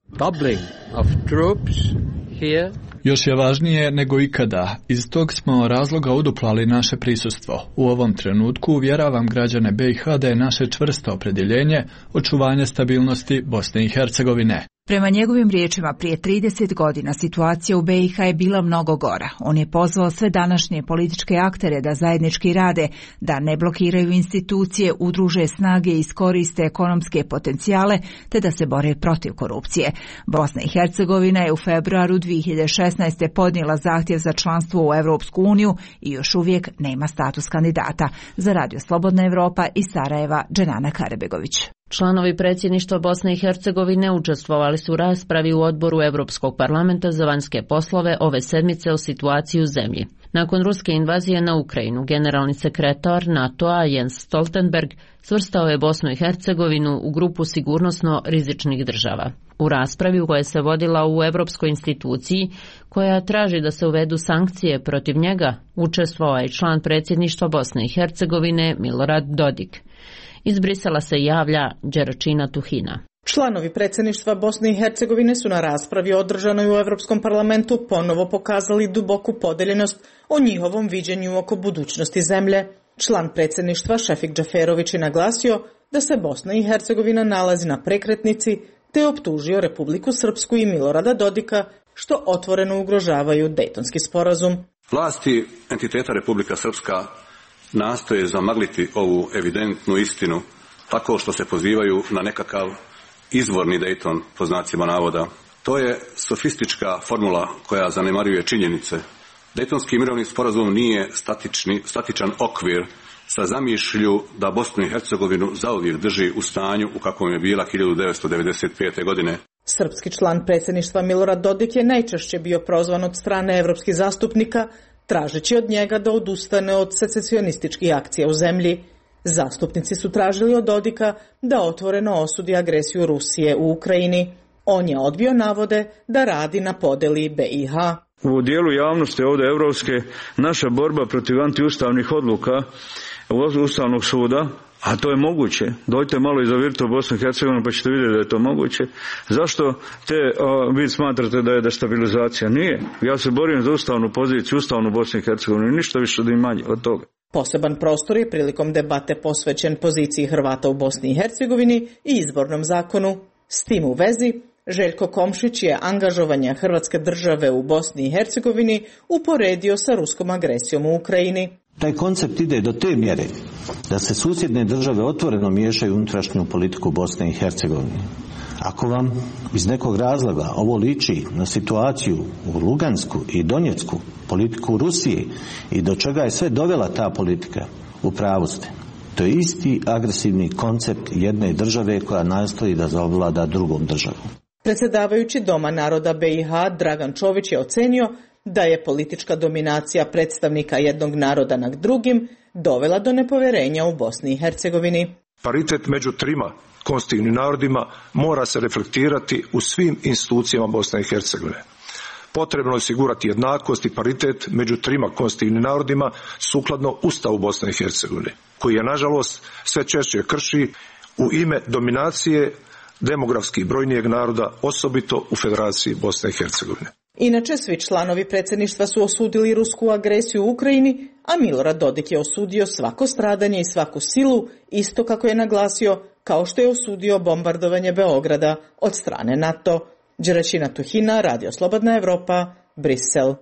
S23: Još je važnije nego ikada. Iz tog smo razloga uduplali naše prisustvo. U ovom trenutku uvjeravam građane BiH da je naše čvrsto opredjeljenje očuvanje stabilnosti Bosne i Hercegovine.
S19: Prema njegovim riječima, prije 30 godina situacija u BiH je bila mnogo gora. On je pozvao sve današnje političke aktere da zajednički rade, da ne blokiraju institucije, udruže snage i iskoriste ekonomske potencijale, te da se bore protiv korupcije. Bosna i Hercegovina je u februaru 2016. podnijela zahtjev za članstvo u Evropsku uniju i još uvijek nema status kandidata. Za Radio Slobodna Evropa iz Sarajeva, Dženana Karabegović.
S3: Članovi predsjedništva Bosne i Hercegovine učestvovali su u raspravi u odboru Europskog parlamenta za vanjske poslove ove sedmice o situaciji u zemlji. Nakon ruske invazije na Ukrajinu, generalni sekretar NATO-a Jens Stoltenberg svrstao je Bosnu i Hercegovinu u grupu sigurnosno rizičnih država. U raspravi koja se vodila u Europskoj instituciji, koja traži da se uvedu sankcije protiv njega, učestvovao je član predsjedništva Bosne i Hercegovine Milorad Dodik. Iz Brisela se javlja Đeračina Tuhina.
S4: Članovi predsjedništva Bosne i Hercegovine su na raspravi održanoj u Europskom parlamentu ponovo pokazali duboku podeljenost o njihovom viđenju oko budućnosti zemlje. Član predsjedništva Šefik Džaferović je naglasio da se Bosna i Hercegovina nalazi na prekretnici, te optužio Republiku Srpsku i Milorada Dodika što otvoreno ugrožavaju Dejtonski sporazum.
S5: Vlasti entiteta Republika Srpska nastoje zamagliti ovu evidentnu istinu tako što se pozivaju na nekakav izvorni Dejton, po znacima navoda. To je sofistička formula koja zanemaruje činjenice. Dejtonski mirovni sporazum nije statičan okvir sa zamišlju da Bosnu i Hercegovinu zauvijek drži u stanju u kakvom je bila 1995. godine.
S4: Srpski član predsjedništva Milorad Dodik je najčešće bio prozvan od strane evropskih zastupnika, tražeći od njega da odustane od secesionističkih akcija u zemlji. Zastupnici su tražili od Dodika da otvoreno osudi agresiju Rusije u Ukrajini. On je odbio navode da radi na podeli BiH.
S18: U dijelu javnosti ovdje evropske naša borba protiv antiustavnih odluka Ustavnog suda, a to je moguće. Dođite malo i zavirite u Bosnu i Hercegovinu pa ćete vidjeti da je to moguće. Zašto vi smatrate da je destabilizacija? Nije. Ja se borim za ustavnu poziciju, ustavnu Bosnu i Hercegovinu i ništa više da im manje od toga.
S4: Poseban prostor je prilikom debate posvećen poziciji Hrvata u Bosni i Hercegovini i izbornom zakonu. S tim u vezi, Željko Komšić je angažovanje Hrvatske države u Bosni i Hercegovini uporedio sa ruskom agresijom u Ukrajini.
S20: Taj koncept ide do te mjere da se susjedne države otvoreno miješaju u unutrašnju politiku Bosne i Hercegovine. Ako vam iz nekog razloga ovo liči na situaciju u Lugansku i Donjecku, politiku Rusije i do čega je sve dovela ta politika, u pravu ste. To je isti agresivni koncept jedne države koja nastoji da zavlada drugom državom.
S4: Predsjedavajući Doma naroda BiH Dragan Čović je ocenio da je politička dominacija predstavnika jednog naroda nad drugim dovela do nepovjerenja u Bosni i Hercegovini.
S21: Paritet među trima konstitutivnim narodima mora se reflektirati u svim institucijama Bosne i Hercegovine. Potrebno je osigurati jednakost i paritet među trima konstitutivnim narodima sukladno Ustavu Bosne i Hercegovine, koji je nažalost sve češće krši u ime dominacije demografski brojnijeg naroda, osobito u Federaciji Bosne i Hercegovine.
S4: Inače, svi članovi predsjedništva su osudili rusku agresiju u Ukrajini, a Milorad Dodik je osudio svako stradanje i svaku silu, isto kako je naglasio, kao što je osudio bombardovanje Beograda od strane NATO. Đeračina Tuhina, Radio Slobodna Evropa, Brisel.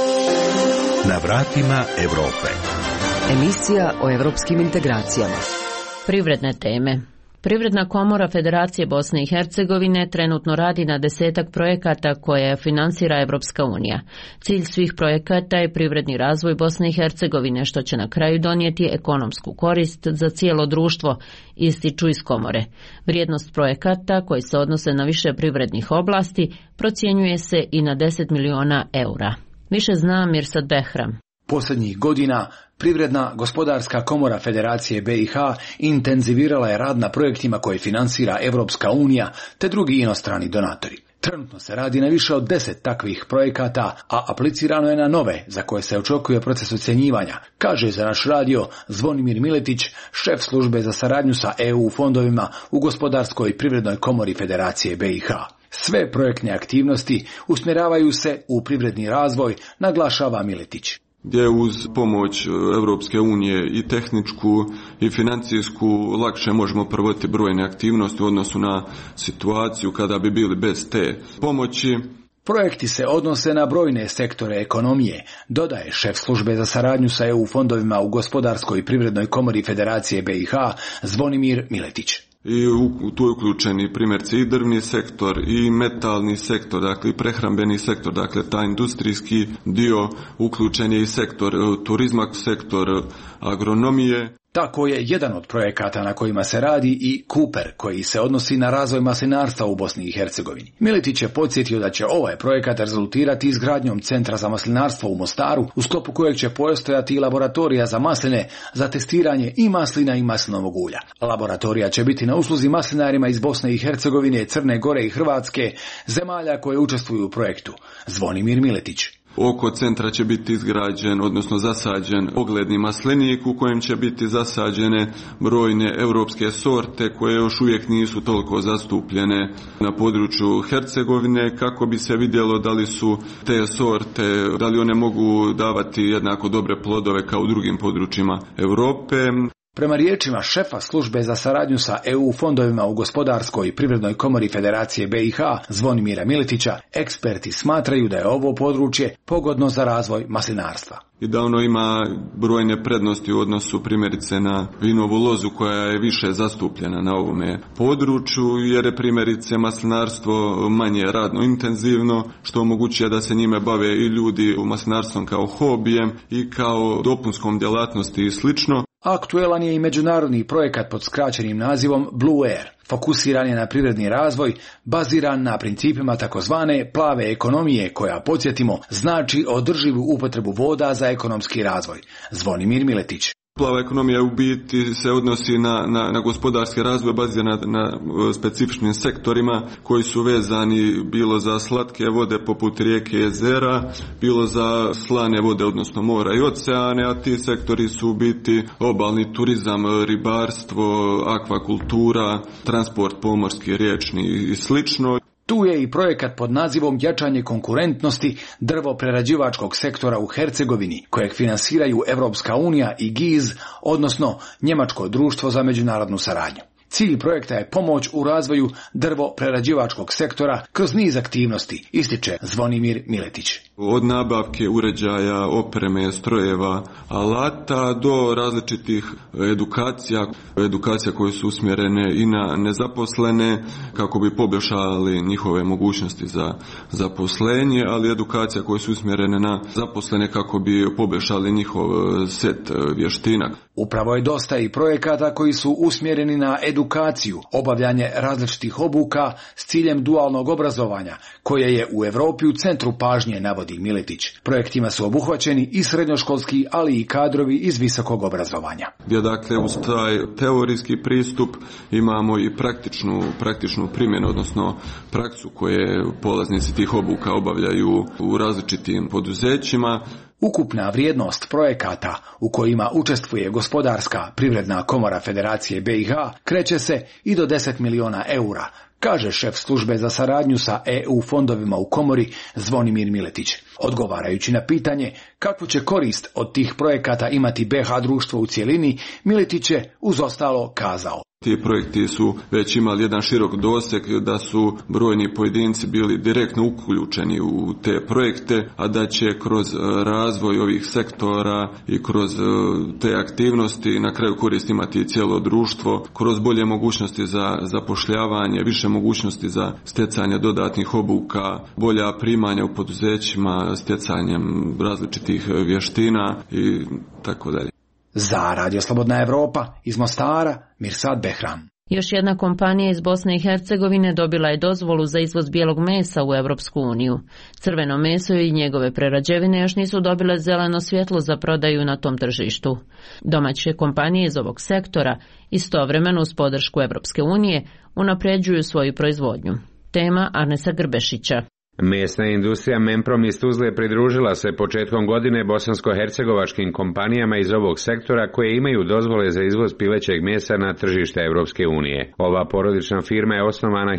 S25: Na vratima Evrope.
S2: Emisija o evropskim integracijama.
S3: Privredne teme. Privredna komora Federacije Bosne i Hercegovine trenutno radi na 10 projekata koje finansira Evropska unija. Cilj svih projekata je privredni razvoj Bosne i Hercegovine, što će na kraju donijeti ekonomsku korist za cijelo društvo, ističu iz komore. Vrijednost projekata, koji se odnose na više privrednih oblasti, procjenjuje se i na 10 miliona eura. Više zna Mirsad Behram.
S22: Posljednjih godina Privredna gospodarska komora Federacije BiH intenzivirala je rad na projektima koje finansira Evropska unija te drugi inostrani donatori. Trenutno se radi na više od 10 takvih projekata, a aplicirano je na nove za koje se očekuje proces ocjenjivanja, kaže za naš radio Zvonimir Miletić, šef službe za saradnju sa EU fondovima u Gospodarskoj i privrednoj komori Federacije BiH. Sve projektne aktivnosti usmjeravaju se u privredni razvoj, naglašava Miletić.
S24: Gdje uz pomoć Europske unije i tehničku i financijsku lakše možemo provoditi brojne aktivnosti u odnosu na situaciju kada bi bili bez te pomoći.
S22: Projekti se odnose na brojne sektore ekonomije, dodaje šef službe za saradnju sa EU fondovima u Gospodarskoj i privrednoj komori Federacije BiH Zvonimir Miletić.
S24: I tu je uključeni primjerci i drvni sektor i metalni sektor, dakle i prehrambeni sektor, dakle taj industrijski dio, uključen je i sektor turizma, sektor agronomije.
S22: Tako je jedan od projekata na kojima se radi i Cooper, koji se odnosi na razvoj maslinarstva u Bosni i Hercegovini. Miletić je podsjetio da će ovaj projekat rezultirati izgradnjom centra za maslinarstvo u Mostaru, u sklopu kojeg će postojati i laboratorija za masline za testiranje i maslina i maslinovog ulja. Laboratorija će biti na usluzi maslinarima iz Bosne i Hercegovine, Crne Gore i Hrvatske, zemalja koje učestvuju u projektu. Zvonimir Miletić.
S24: Oko centra će biti izgrađen, odnosno zasađen ogledni maslinik u kojem će biti zasađene brojne europske sorte koje još uvijek nisu toliko zastupljene na području Hercegovine, kako bi se vidjelo da li su te sorte, da li one mogu davati jednako dobre plodove kao u drugim područjima Europe.
S22: Prema riječima šefa službe za saradnju sa EU fondovima u Gospodarskoj i privrednoj komori Federacije BiH Zvonimira Miletića, eksperti smatraju da je ovo područje pogodno za razvoj maslinarstva.
S24: I da ono ima brojne prednosti u odnosu primjerice na vinovu lozu koja je više zastupljena na ovome području, jer je primjerice maslinarstvo manje radno intenzivno, što omogućuje da se njime bave i ljudi u maslinarstvom kao hobijem i kao dopunskom djelatnosti i slično.
S22: Aktuelan je i međunarodni projekat pod skraćenim nazivom Blue Air. Fokusiran je na privredni razvoj, baziran na principima takozvane plave ekonomije, koja, podsjetimo, znači održivu upotrebu voda za ekonomski razvoj. Zvonimir Miletić.
S24: Plava ekonomija u biti se odnosi na gospodarski razvoj baziran na specifičnim sektorima koji su vezani bilo za slatke vode poput rijeke i jezera, bilo za slane vode, odnosno mora i oceane, a ti sektori su u biti obalni turizam, ribarstvo, akvakultura, transport pomorski, riječni i slično.
S22: Tu je i projekat pod nazivom Jačanje konkurentnosti drvoprerađivačkog sektora u Hercegovini, kojeg finansiraju Evropska unija i GIZ, odnosno Njemačko društvo za međunarodnu saradnju. Cilj projekta je pomoć u razvoju drvoprerađivačkog sektora kroz niz aktivnosti, ističe Zvonimir Miletić.
S24: Od nabavke uređaja, opreme, strojeva, alata do različitih edukacija koje su usmjerene i na nezaposlene kako bi poboljšali njihove mogućnosti za zaposlenje, ali edukacija koje su usmjerene na zaposlene kako bi poboljšali njihov set vještina.
S22: Upravo je dosta i projekata koji su usmjereni na edukaciju, obavljanje različitih obuka s ciljem dualnog obrazovanja, koje je u Europi u centru pažnje, navodi Miletić. Projektima su obuhvaćeni i srednjoškolski, ali i kadrovi iz visokog obrazovanja.
S24: Gdje dakle uz taj teorijski pristup imamo i praktičnu primjenu, odnosno praksu koje polaznici tih obuka obavljaju u različitim poduzećima.
S22: Ukupna vrijednost projekata u kojima učestvuje Gospodarska privredna komora Federacije BiH kreće se i do 10 miliona eura, kaže šef službe za saradnju sa EU fondovima u komori Zvonimir Miletić. Odgovarajući na pitanje kakvu će korist od tih projekata imati BiH društvo u cjelini, Miletić je uz ostalo kazao.
S24: Ti projekti su već imali jedan širok doseg, da su brojni pojedinci bili direktno uključeni u te projekte, a da će kroz razvoj ovih sektora i kroz te aktivnosti na kraju korist imati cijelo društvo, kroz bolje mogućnosti za zapošljavanje, više mogućnosti za stjecanje dodatnih obuka, bolja primanja u poduzećima, stjecanjem različitih vještina i tako dalje.
S22: Za Radio Slobodna Evropa iz Mostara, Mirsad Behram.
S3: Još jedna kompanija iz Bosne i Hercegovine dobila je dozvolu za izvoz bijelog mesa u Europsku uniju. Crveno meso i njegove prerađevine još nisu dobile zeleno svjetlo za prodaju na tom tržištu. Domaće kompanije iz ovog sektora istovremeno uz podršku Europske unije unapređuju svoju proizvodnju. Tema Arnesa Grbešića.
S6: Mesna industrija Memprom iz Tuzle pridružila se početkom godine bosansko-hercegovačkim kompanijama iz ovog sektora koje imaju dozvole za izvoz pilećeg mesa na tržište Europske unije. Ova porodična firma je osnovana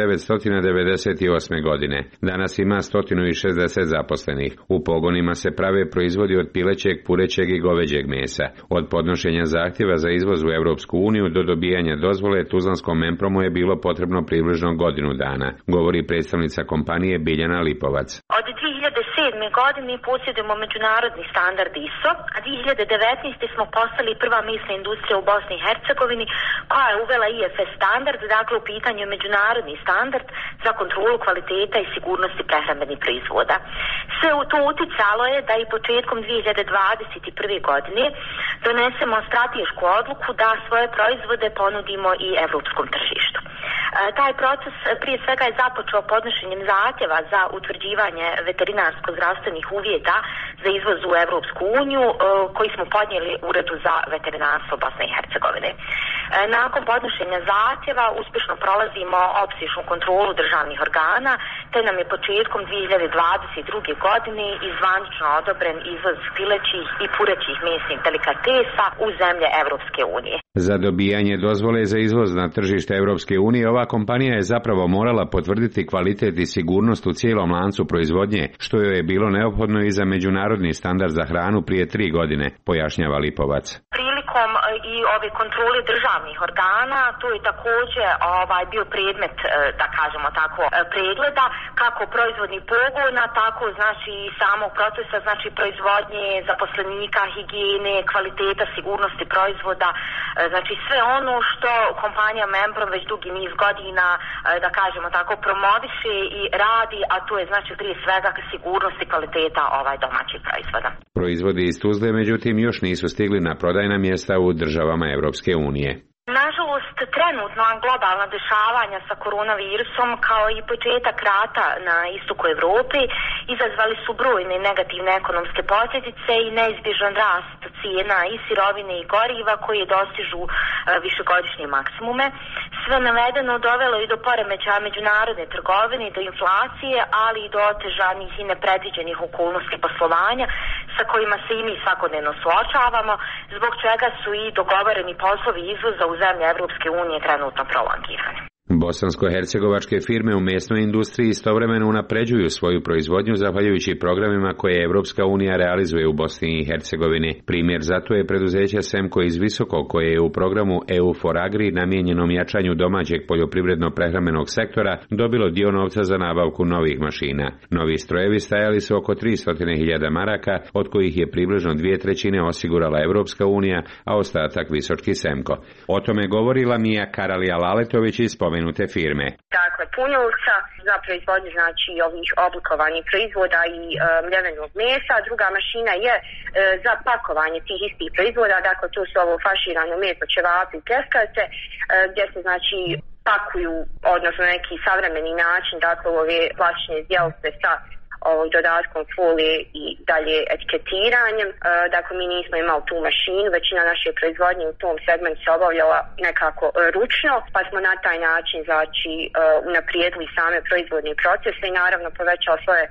S6: 1998. godine. Danas ima 160 zaposlenih. U pogonima se prave proizvodi od pilećeg, purećeg i goveđeg mesa. Od podnošenja zahtjeva za izvoz u Europsku uniju do dobijanja dozvole Tuzlanskom Mempromu je bilo potrebno približno godinu dana, govori predstavnica kompanije Biljana Lipovac.
S7: Od 2007. godine posjedujemo međunarodni standard ISO, a 2019. smo postali prva mesna industrija u Bosni i Hercegovini koja je uvela IFS standard, dakle u pitanju međunarodni standard za kontrolu kvaliteta i sigurnosti prehrambenih proizvoda. Sve to uticalo je da i početkom 2021. godine donesemo stratešku odluku da svoje proizvode ponudimo i evropskom tržištu. Taj proces prije svega je započeo podnošenjem zahtjeva za utvrđivanje veterinarsko-zdravstvenih uvjeta za izvoz u Evropsku uniju koji smo podnijeli Uredu za veterinarstvo Bosne i Hercegovine. Nakon podnošenja zahtjeva uspješno prolazimo opsežnu kontrolu državnih organa, te nam je početkom 2022. godine zvanično odobren izvoz pilećih i purećih mesnih delikatesa u zemlje Evropske unije.
S6: Za dobijanje dozvole za izvoz na tržište Evropske unije ova kompanija je zapravo morala potvrditi kvalitet i sigurnost u cijelom lancu proizvodnje, što joj je bilo neophodno i za međunarodni standard za hranu prije 3 godine, pojašnjava Lipovac.
S7: Prilikom i ove kontrole državnih organa, to je također bio predmet, da kažemo tako, pregleda kako proizvodnih pogona, tako znači i samog procesa, znači proizvodnje, zaposlenika, higijene, kvaliteta, sigurnosti proizvoda, znači sve ono što kompanija Membrom već dugi niz godina, da kažemo tako, promoviše i radi, a to je znači prije svega sigurnost i kvaliteta domaćih proizvoda.
S6: Proizvodi iz Tuzle, međutim, još nisu stigli na prodajna mjesta u državama Europske unije.
S7: Nažalost, trenutno globalna dešavanja sa koronavirusom kao i početak rata na istoku Evrope izazvali su brojne negativne ekonomske posljedice i neizbježan rast cijena i sirovine i goriva koje dostižu višegodišnje maksimume. Sve navedeno dovelo i do poremećaja međunarodne trgovine, do inflacije, ali i do otežanih i nepredviđenih okolnosti poslovanja sa kojima se i mi svakodnevno suočavamo, zbog čega su i dogovoreni poslovi izvoza u zemlje Evropske unije trenutno prolongirane.
S6: Bosansko-hercegovačke firme u mesnoj industriji istovremeno unapređuju svoju proizvodnju zahvaljujući programima koje Evropska unija realizuje u Bosni i Hercegovini. Primjer zato je preduzeće Semko iz Visokog, koje je u programu EU4Agri namijenjenom jačanju domaćeg poljoprivredno-prehrambenog sektora dobilo dio novca za nabavku novih mašina. Novi strojevi stajali su oko 300.000 maraka, od kojih je približno 2/3 osigurala Evropska unija, a ostatak Visočki Semko. O tome govorila Mija Karalija-Laletović iz spomenute firme.
S15: Dakle, punjulca za proizvodnju znači ovih oblikovanih proizvoda i mljevenog mesa. Druga mašina je za pakovanje tih istih proizvoda, dakle tu su ovo faširano meso, ćevapi i pljeskavice, gdje se znači pakuju, odnosno neki savremeni način, dakle ove plastične zdjelce sa dodatkom folije i dalje etiketiranjem. Dakle, mi nismo imali tu mašinu, većina naše proizvodnje u tom segmentu se obavljala nekako ručno, pa smo na taj način znači unaprijedili same proizvodne procese i naravno povećali svoje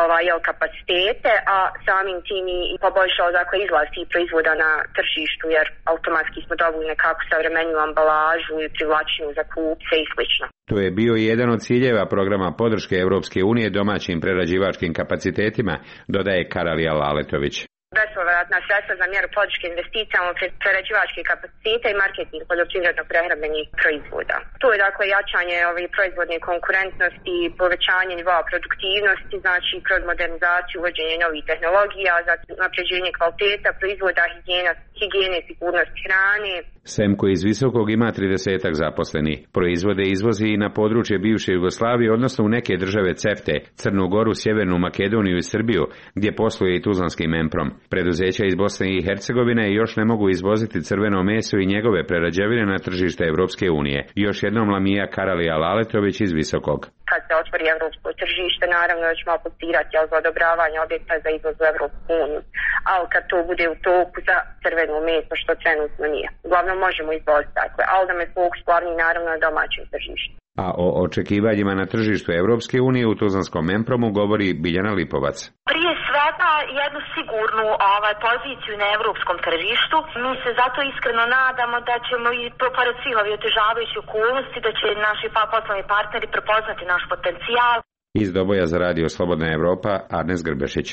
S15: kapacitete, a samim tim i poboljšao dakle izlaz tih proizvoda na tržištu, jer automatski smo dobili nekako savremeniju ambalažu i privlačenju za kupce i slično.
S6: To je bio jedan od ciljeva programa podrške Evropske unije domaćim prerađivačkim kapacitetima, dodaje Karalija-Laletović.
S15: Bespovratna sredstva za mjeru podrške investicijama, prerađivačke kapacitete i marketing poljoprivredno-prehrambenih proizvoda. To je dakle jačanje proizvodne konkurentnosti, povećanje nivoa produktivnosti, znači kroz modernizaciju, uvođenje novih tehnologija, zatim unapređenje kvaliteta proizvoda, higijene, sigurnost hrane.
S6: Semko iz Visokog ima 30 zaposlenih. Proizvode izvozi i na područje bivše Jugoslavije, odnosno u neke države CEFTE, Crnu Goru, Sjevernu Makedoniju i Srbiju, gdje posluje i tuzlanski Memprom. Preduzeća iz Bosne i Hercegovine još ne mogu izvoziti crveno meso i njegove prerađevine na tržište Evropske unije. Još jednom Lamija Karalija-Laletović iz Visokog.
S15: Kad se otvori evropsko tržište, naravno da ćemo aplicirati za odobravanje objekta za izvoz u Evropsku uniju. Ali kad to bude u toku za crveno meso, što trenutno nije. Uglavnom možemo izvoziti takve, ali da me fokus glavni naravno na domaćem tržištu.
S6: A o očekivanjima na tržištu Evropske unije u tuzlanskom Mempromu govori Biljana Lipovac.
S7: Prije svega jednu sigurnu poziciju na evropskom tržištu. Mi se zato iskreno nadamo da ćemo i pored svih ovih otežavajućih okolnosti, da će naši poslovni partneri prepoznati naš potencijal.
S6: Iz Doboja za Radio Slobodna Evropa, Arnes Grbešić.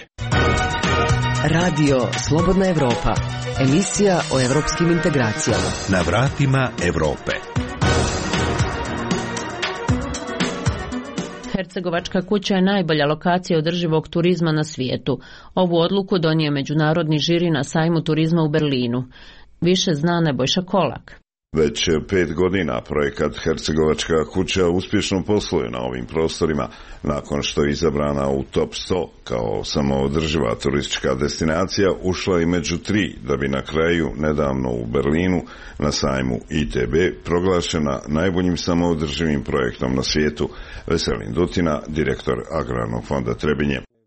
S2: Radio Slobodna Evropa, emisija o evropskim integracijama.
S25: Na vratima Evrope.
S3: Hercegovačka kuća je najbolja lokacija održivog turizma na svijetu. Ovu odluku donio međunarodni žiri na sajmu turizma u Berlinu. Više zna Nebojša Kolak.
S8: Već 5 godina projekat Hercegovačka kuća uspješno posluje na ovim prostorima, nakon što je izabrana u top 100 kao samoodrživa turistička destinacija, ušla i među 3, da bi na kraju nedavno u Berlinu na sajmu ITB proglašena najboljim samoodrživim projektom na svijetu. Veselin Dutina, direktor Agrarnog fonda Trebinje.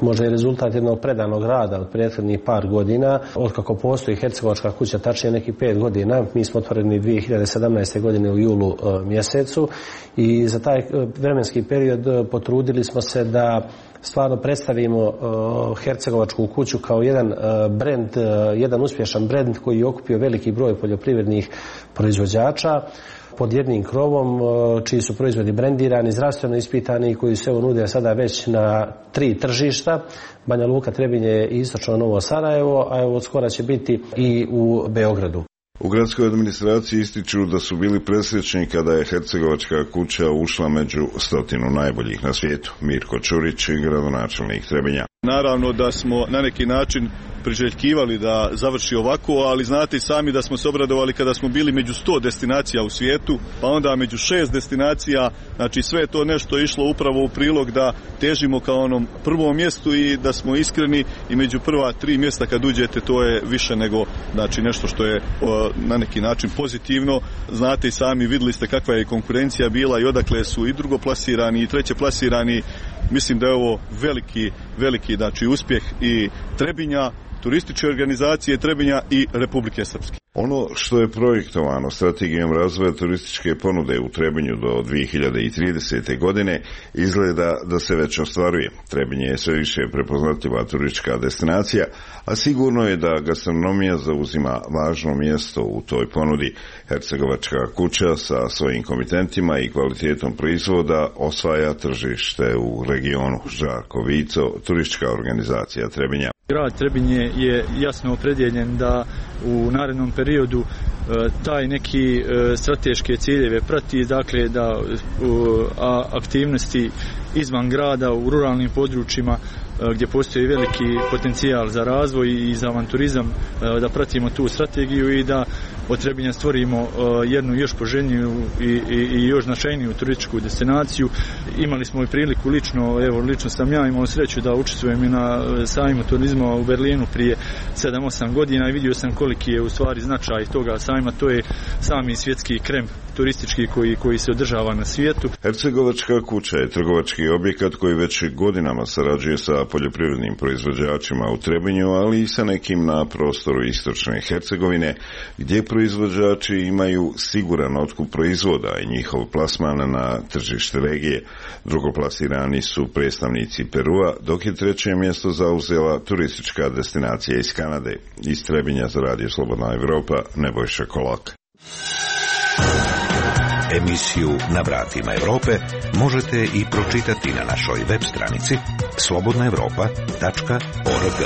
S16: Možda je rezultat jednog predanog rada od prethodnih par godina, otkako postoji Hercegovačka kuća, tačnije neki 5 godina. Mi smo otvoreni 2017. godine u julu mjesecu i za taj vremenski period potrudili smo se da stvarno predstavimo Hercegovačku kuću kao jedan brend, jedan uspješan brend koji je okupio veliki broj poljoprivrednih proizvođača pod jednim krovom, čiji su proizvodi brendirani, zdravstveno ispitani i koji se nude sada već na 3 tržišta, Banja Luka, Trebinje i istočno Novo Sarajevo, a evo od skora će biti i u Beogradu.
S8: U gradskoj administraciji ističu da su bili presrećni kada je Hercegovačka kuća ušla među 100 najboljih na svijetu. Mirko Čurić, gradonačelnik Trebinja.
S9: Naravno da smo na neki način priželjkivali da završi ovako, ali znate i sami da smo se obradovali kada smo bili među 100 destinacija u svijetu, pa onda među 6 destinacija, znači sve to nešto išlo upravo u prilog da težimo kao onom prvom mjestu i da smo iskreni i među prva 3 mjesta kad uđete to je više nego znači nešto što je na neki način pozitivno. Znate i sami, vidjeli ste kakva je konkurencija bila i odakle su i drugoplasirani i trećeplasirani. Mislim da je ovo veliki znači uspjeh i Trebinja, turističke organizacije Trebinja i Republike Srpske.
S8: Ono što je projektovano strategijom razvoja turističke ponude u Trebinju do 2030. godine izgleda da se već ostvaruje. Trebinje je sve više prepoznatljiva turistička destinacija, a sigurno je da gastronomija zauzima važno mjesto u toj ponudi. Hercegovačka kuća sa svojim komitentima i kvalitetom proizvoda osvaja tržište u regionu. Žarko Vico, turistička organizacija Trebinja.
S23: Grad Trebinje je jasno opredjeljen da u narednom periodu taj neki strateške ciljeve prati, dakle da aktivnosti izvan grada u ruralnim područjima gdje postoji veliki potencijal za razvoj i za avanturizam, da pratimo tu strategiju i da od Trebinja stvorimo jednu još poželjniju i još značajniju turističku destinaciju. Imali smo i priliku lično sam ja imao sreću da učestvujem i na sajmu turizma u Berlinu prije 7-8 godina i vidio sam koliki je u stvari značaj toga sajma. To je sami svjetski krem turistički koji se održava na svijetu.
S8: Hercegovačka kuća je trgovački objekat koji već godinama sarađuje sa poljoprivrednim proizvođačima u Trebinju, ali i sa nekim na prostoru istočne Hercegovine, gdje proizvođači imaju siguran otkup proizvoda i njihov plasman na tržište regije. Drugoplasirani su predstavnici Perua, dok je 3. mjesto zauzela turistička destinacija iz Kanade. Iz Trebinja za Radio Slobodna Evropa, Nebojša Kolak.
S25: Emisiju Na vratima Evrope možete i pročitati na našoj web stranici slobodnaevropa.org.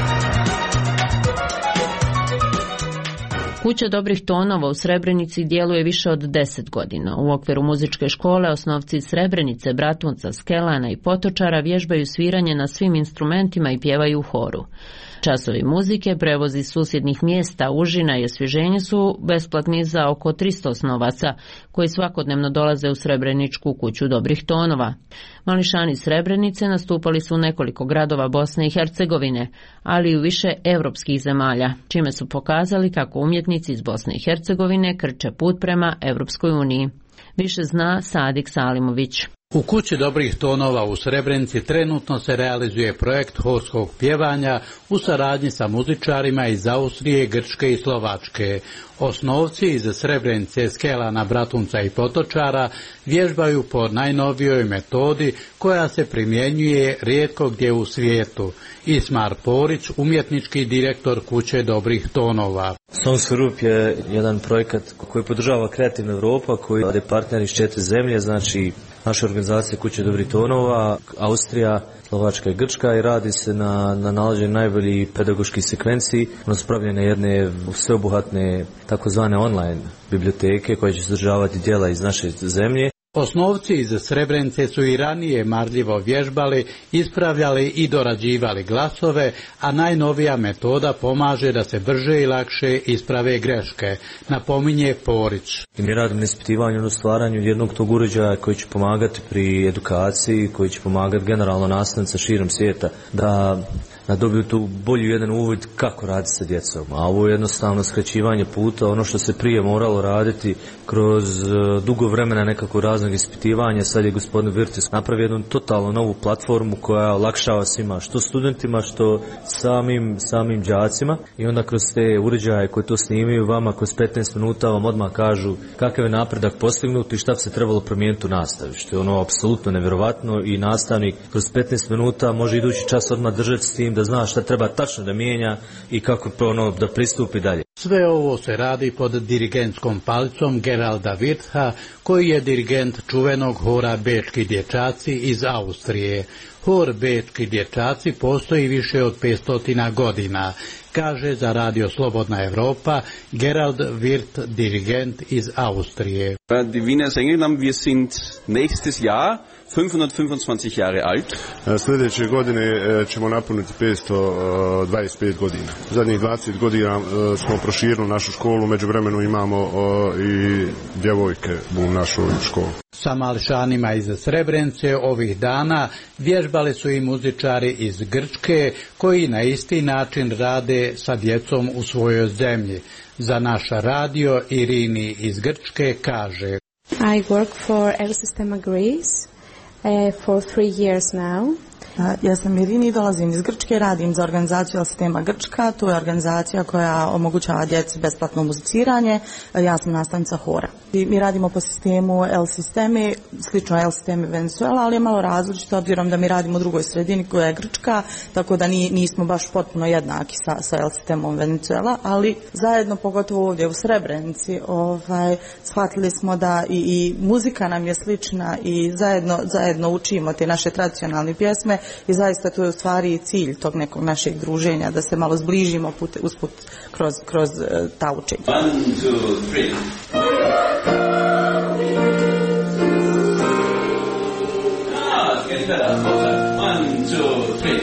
S3: Kuća dobrih tonova u Srebrenici djeluje više od 10 godina. U okviru muzičke škole osnovci iz Srebrenice, Bratunca, Skelana i Potočara vježbaju sviranje na svim instrumentima i pjevaju u horu. Časovi muzike, prevozi iz susjednih mjesta, užina i osvježenje su besplatni za oko 300 osnovaca koji svakodnevno dolaze u Srebreničku kuću dobrih tonova. Mališani Srebrenice nastupali su u nekoliko gradova Bosne i Hercegovine, ali i u više evropskih zemalja, čime su pokazali kako umjetnici iz Bosne i Hercegovine krče put prema Evropskoj uniji. Više zna Sadik Salimović.
S10: U kući dobrih tonova u Srebrenici trenutno se realizuje projekt horskog pjevanja u saradnji sa muzičarima iz Austrije, Grčke i Slovačke. Osnovci iz Srebrenice, Skelana, Bratunca i Potočara vježbaju po najnovijoj metodi koja se primjenjuje rijetko gdje u svijetu. Ismar Porić, umjetnički direktor kuće dobrih tonova.
S17: Songs for Europe je jedan projekat koji podržava Kreativna Europa, koji je partner iz 4 zemlje, znači naša organizacija Kuće dobrih tonova, Austrija, Slovačka i Grčka, i radi se na nalaženju najboljih pedagoških sekvenciji, spravljene jedne sveobuhvatne takozvane online biblioteke koje će sadržavati djela iz naše zemlje.
S10: Osnovci iz Srebrenice su i ranije marljivo vježbali, ispravljali i dorađivali glasove, a najnovija metoda pomaže da se brže i lakše isprave greške, napominje Porić.
S17: Mi radimo na ispitivanju, na stvaranju jednog tog uređaja koji će pomagati pri edukaciji, koji će pomagati generalno nastavnicima širom svijeta da dobiju tu bolji jedan uvid kako raditi sa djecom. A ovo je jednostavno skraćivanje puta, ono što se prije moralo raditi kroz dugo vremena nekako različite prolaznog ispitivanja, sad je gospodin Virtis napravio jednu totalno novu platformu koja olakšava svima, što studentima, što samim đacima, i onda kroz te uređaje koji to snimaju vama kroz 15 minuta vam odmah kažu kakav je napredak postignut i šta bi se trebalo promijeniti u nastavi, što je ono apsolutno nevjerovatno, i nastavnik kroz 15 minuta može idući čas odmah držati s tim da zna šta treba tačno da mijenja i kako da pristupi dalje.
S10: Sve ovo se radi pod dirigentskom palicom Geralda Wirtha, koji je dirigent čuvenog hora Bečki dječaci iz Austrije. Hor Bečki dječaci postoji više od 500 godina, kaže za Radio Slobodna Evropa Gerald Wirth, dirigent iz Austrije.
S1: Die Wiener Sängernamen, wir sind nächstes Jahr 525 Jahre alt.
S11: Sljedeće godine ćemo napuniti 525 godina. Zadnjih 20 godina smo proširili našu školu, međuvremenu imamo i djevojke u našoj školi.
S10: Sa mališanima iz Srebrenice ovih dana vježbali su i muzičari iz Grčke, koji na isti način rade sa djecom u svojoj zemlji. Za naš radio Irini iz Grčke kaže:
S12: I work for L-Sistema Greece for 3 years now.
S13: Ja sam Irini i dolazim iz Grčke, radim za organizaciju L-Sistema Grčka. To je organizacija koja omogućava djeci besplatno muziciranje. Ja sam nastavnica hora. Mi radimo po sistemu L-Sisteme, slično L-Sisteme Venezuela, ali je malo različito obzirom da mi radimo u drugoj sredini koja je Grčka, tako da nismo baš potpuno jednaki sa L-Sistemom Venezuela, ali zajedno, pogotovo ovdje u Srebrenici, shvatili smo da i muzika nam je slična i zajedno učimo te naše tradicionalne pjesme. I zaista to je u stvari cilj tog nekog našeg druženja, da se malo zbližimo usput kroz ta učenja.
S1: 1, 2, 3. Get better. 1, 2,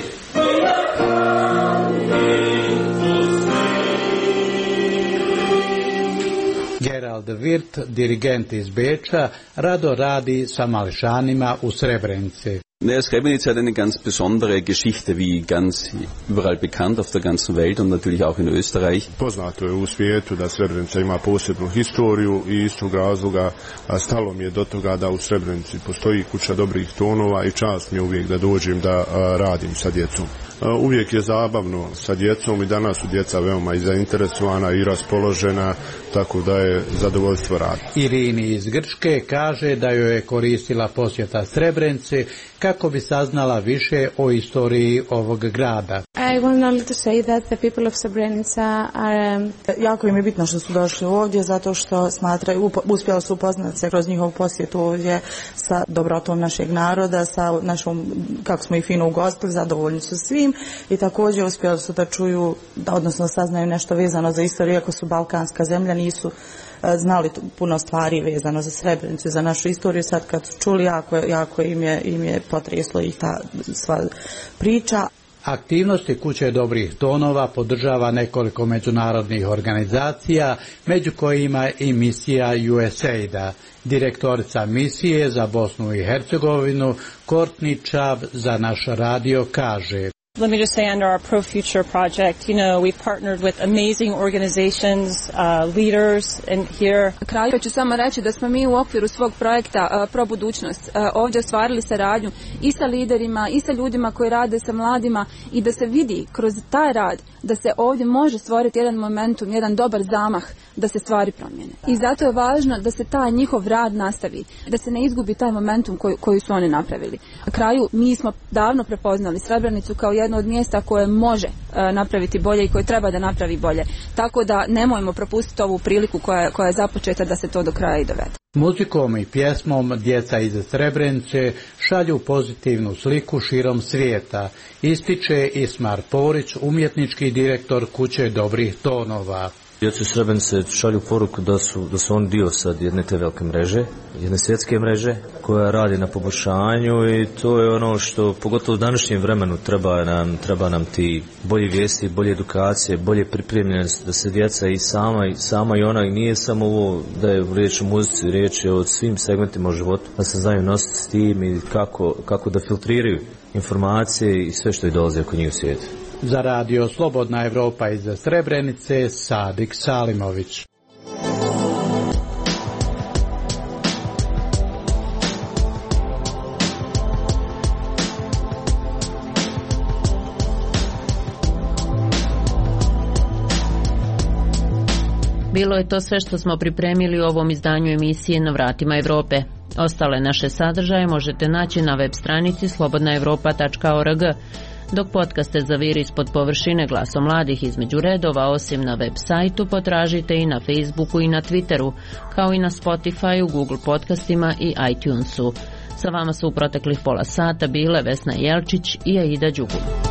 S1: 3.
S10: Gerald Wirth, dirigent iz Beča, rado radi sa mališanima u Srebrenici.
S1: Srebrenica hat eine ganz besondere Geschichte, wie ganz überall bekannt auf der ganzen Welt und natürlich auch in Österreich.
S11: Poznato je u svijetu da Srebrenica ima posebnu historiju i iz tog razloga stalo mi je do toga da u Srebrenici postoji kuća dobrih tonova i čast mi je uvijek da dođem da radim sa djecom. Uvijek je zabavno sa djecom i danas su djeca veoma i zainteresovana i raspoložena, tako da je zadovoljstvo raditi.
S10: Irini iz Grčke kaže da joj je koristila posjeta Srebrenici kako bi saznala više o istoriji ovog grada.
S12: I want only to say that the people of Srebrenica are...
S13: Jako im je bitno što su došli ovdje, zato što smatraju, uspjeli su upoznati se kroz njihov posjet ovdje sa dobrotom našeg naroda, sa našom, kako smo ih fino ugostili, zadovoljni su svim, i također uspjeli su da čuju, odnosno saznaju nešto vezano za istoriju, iako su balkanska zemlja, nisu znali puno stvari vezano za Srebrenicu i za našu istoriju. Sad kad su čuli, jako im je potreslo ih ta sva priča.
S10: Aktivnosti Kuće dobrih tonova podržava nekoliko međunarodnih organizacija, među kojima i misija USAID-a. Direktorica misije za Bosnu i Hercegovinu Courtney Chubb za naš radio kaže:
S14: Let me just say, under our Pro Future project, we've partnered with amazing organizations, leaders, and here.
S26: Na kraju ću samo reći da smo mi u okviru svog projekta Pro Budućnost ovdje ostvarili saradnju i sa liderima i sa ljudima koji rade sa mladima, i da se vidi kroz taj rad da se ovdje može stvoriti jedan momentum, jedan dobar zamah da se stvari promijene. I zato je važno da se taj njihov rad nastavi, da se ne izgubi taj momentum koji su oni napravili. Na kraju mi smo davno prepoznali Srebrenicu kao jedno od mjesta koje može napraviti bolje i koje treba da napravi bolje. Tako da nemojmo propustiti ovu priliku koja je započeta da se to do kraja i dovede.
S10: Muzikom i pjesmom djeca iz Srebrenice šalju pozitivnu sliku širom svijeta, ističe Ismar Porić, umjetnički direktor Kuće dobrih tonova.
S17: Djeca iz Srebrenice šalju poruku da su oni dio sad jedne te velike mreže, jedne svjetske mreže koja radi na poboljšanju, i to je ono što pogotovo u današnjem vremenu treba nam ti bolji vijesti, bolje edukacije, bolje pripremljenost, da se djeca i sama i ona, i nije samo ovo da je riječ o muzici, riječ je o svim segmentima života, da se znaju nositi s tim i kako da filtriraju informacije i sve što ih dolazi oko njih u svijetu.
S10: Za radio Slobodna Evropa iz Srebrenice, Sadik Salimović.
S3: Bilo je to sve što smo pripremili u ovom izdanju emisije Na vratima Evrope. Ostale naše sadržaje možete naći na web stranici slobodnaevropa.org, dok podcaste Zaviri ispod površine glasom mladih između redova, osim na web sajtu, potražite i na Facebooku i na Twitteru, kao i na Spotifyu, Google podcastima i iTunesu. Sa vama su u proteklih pola sata bile Vesna Jelčić i Aida Đugul.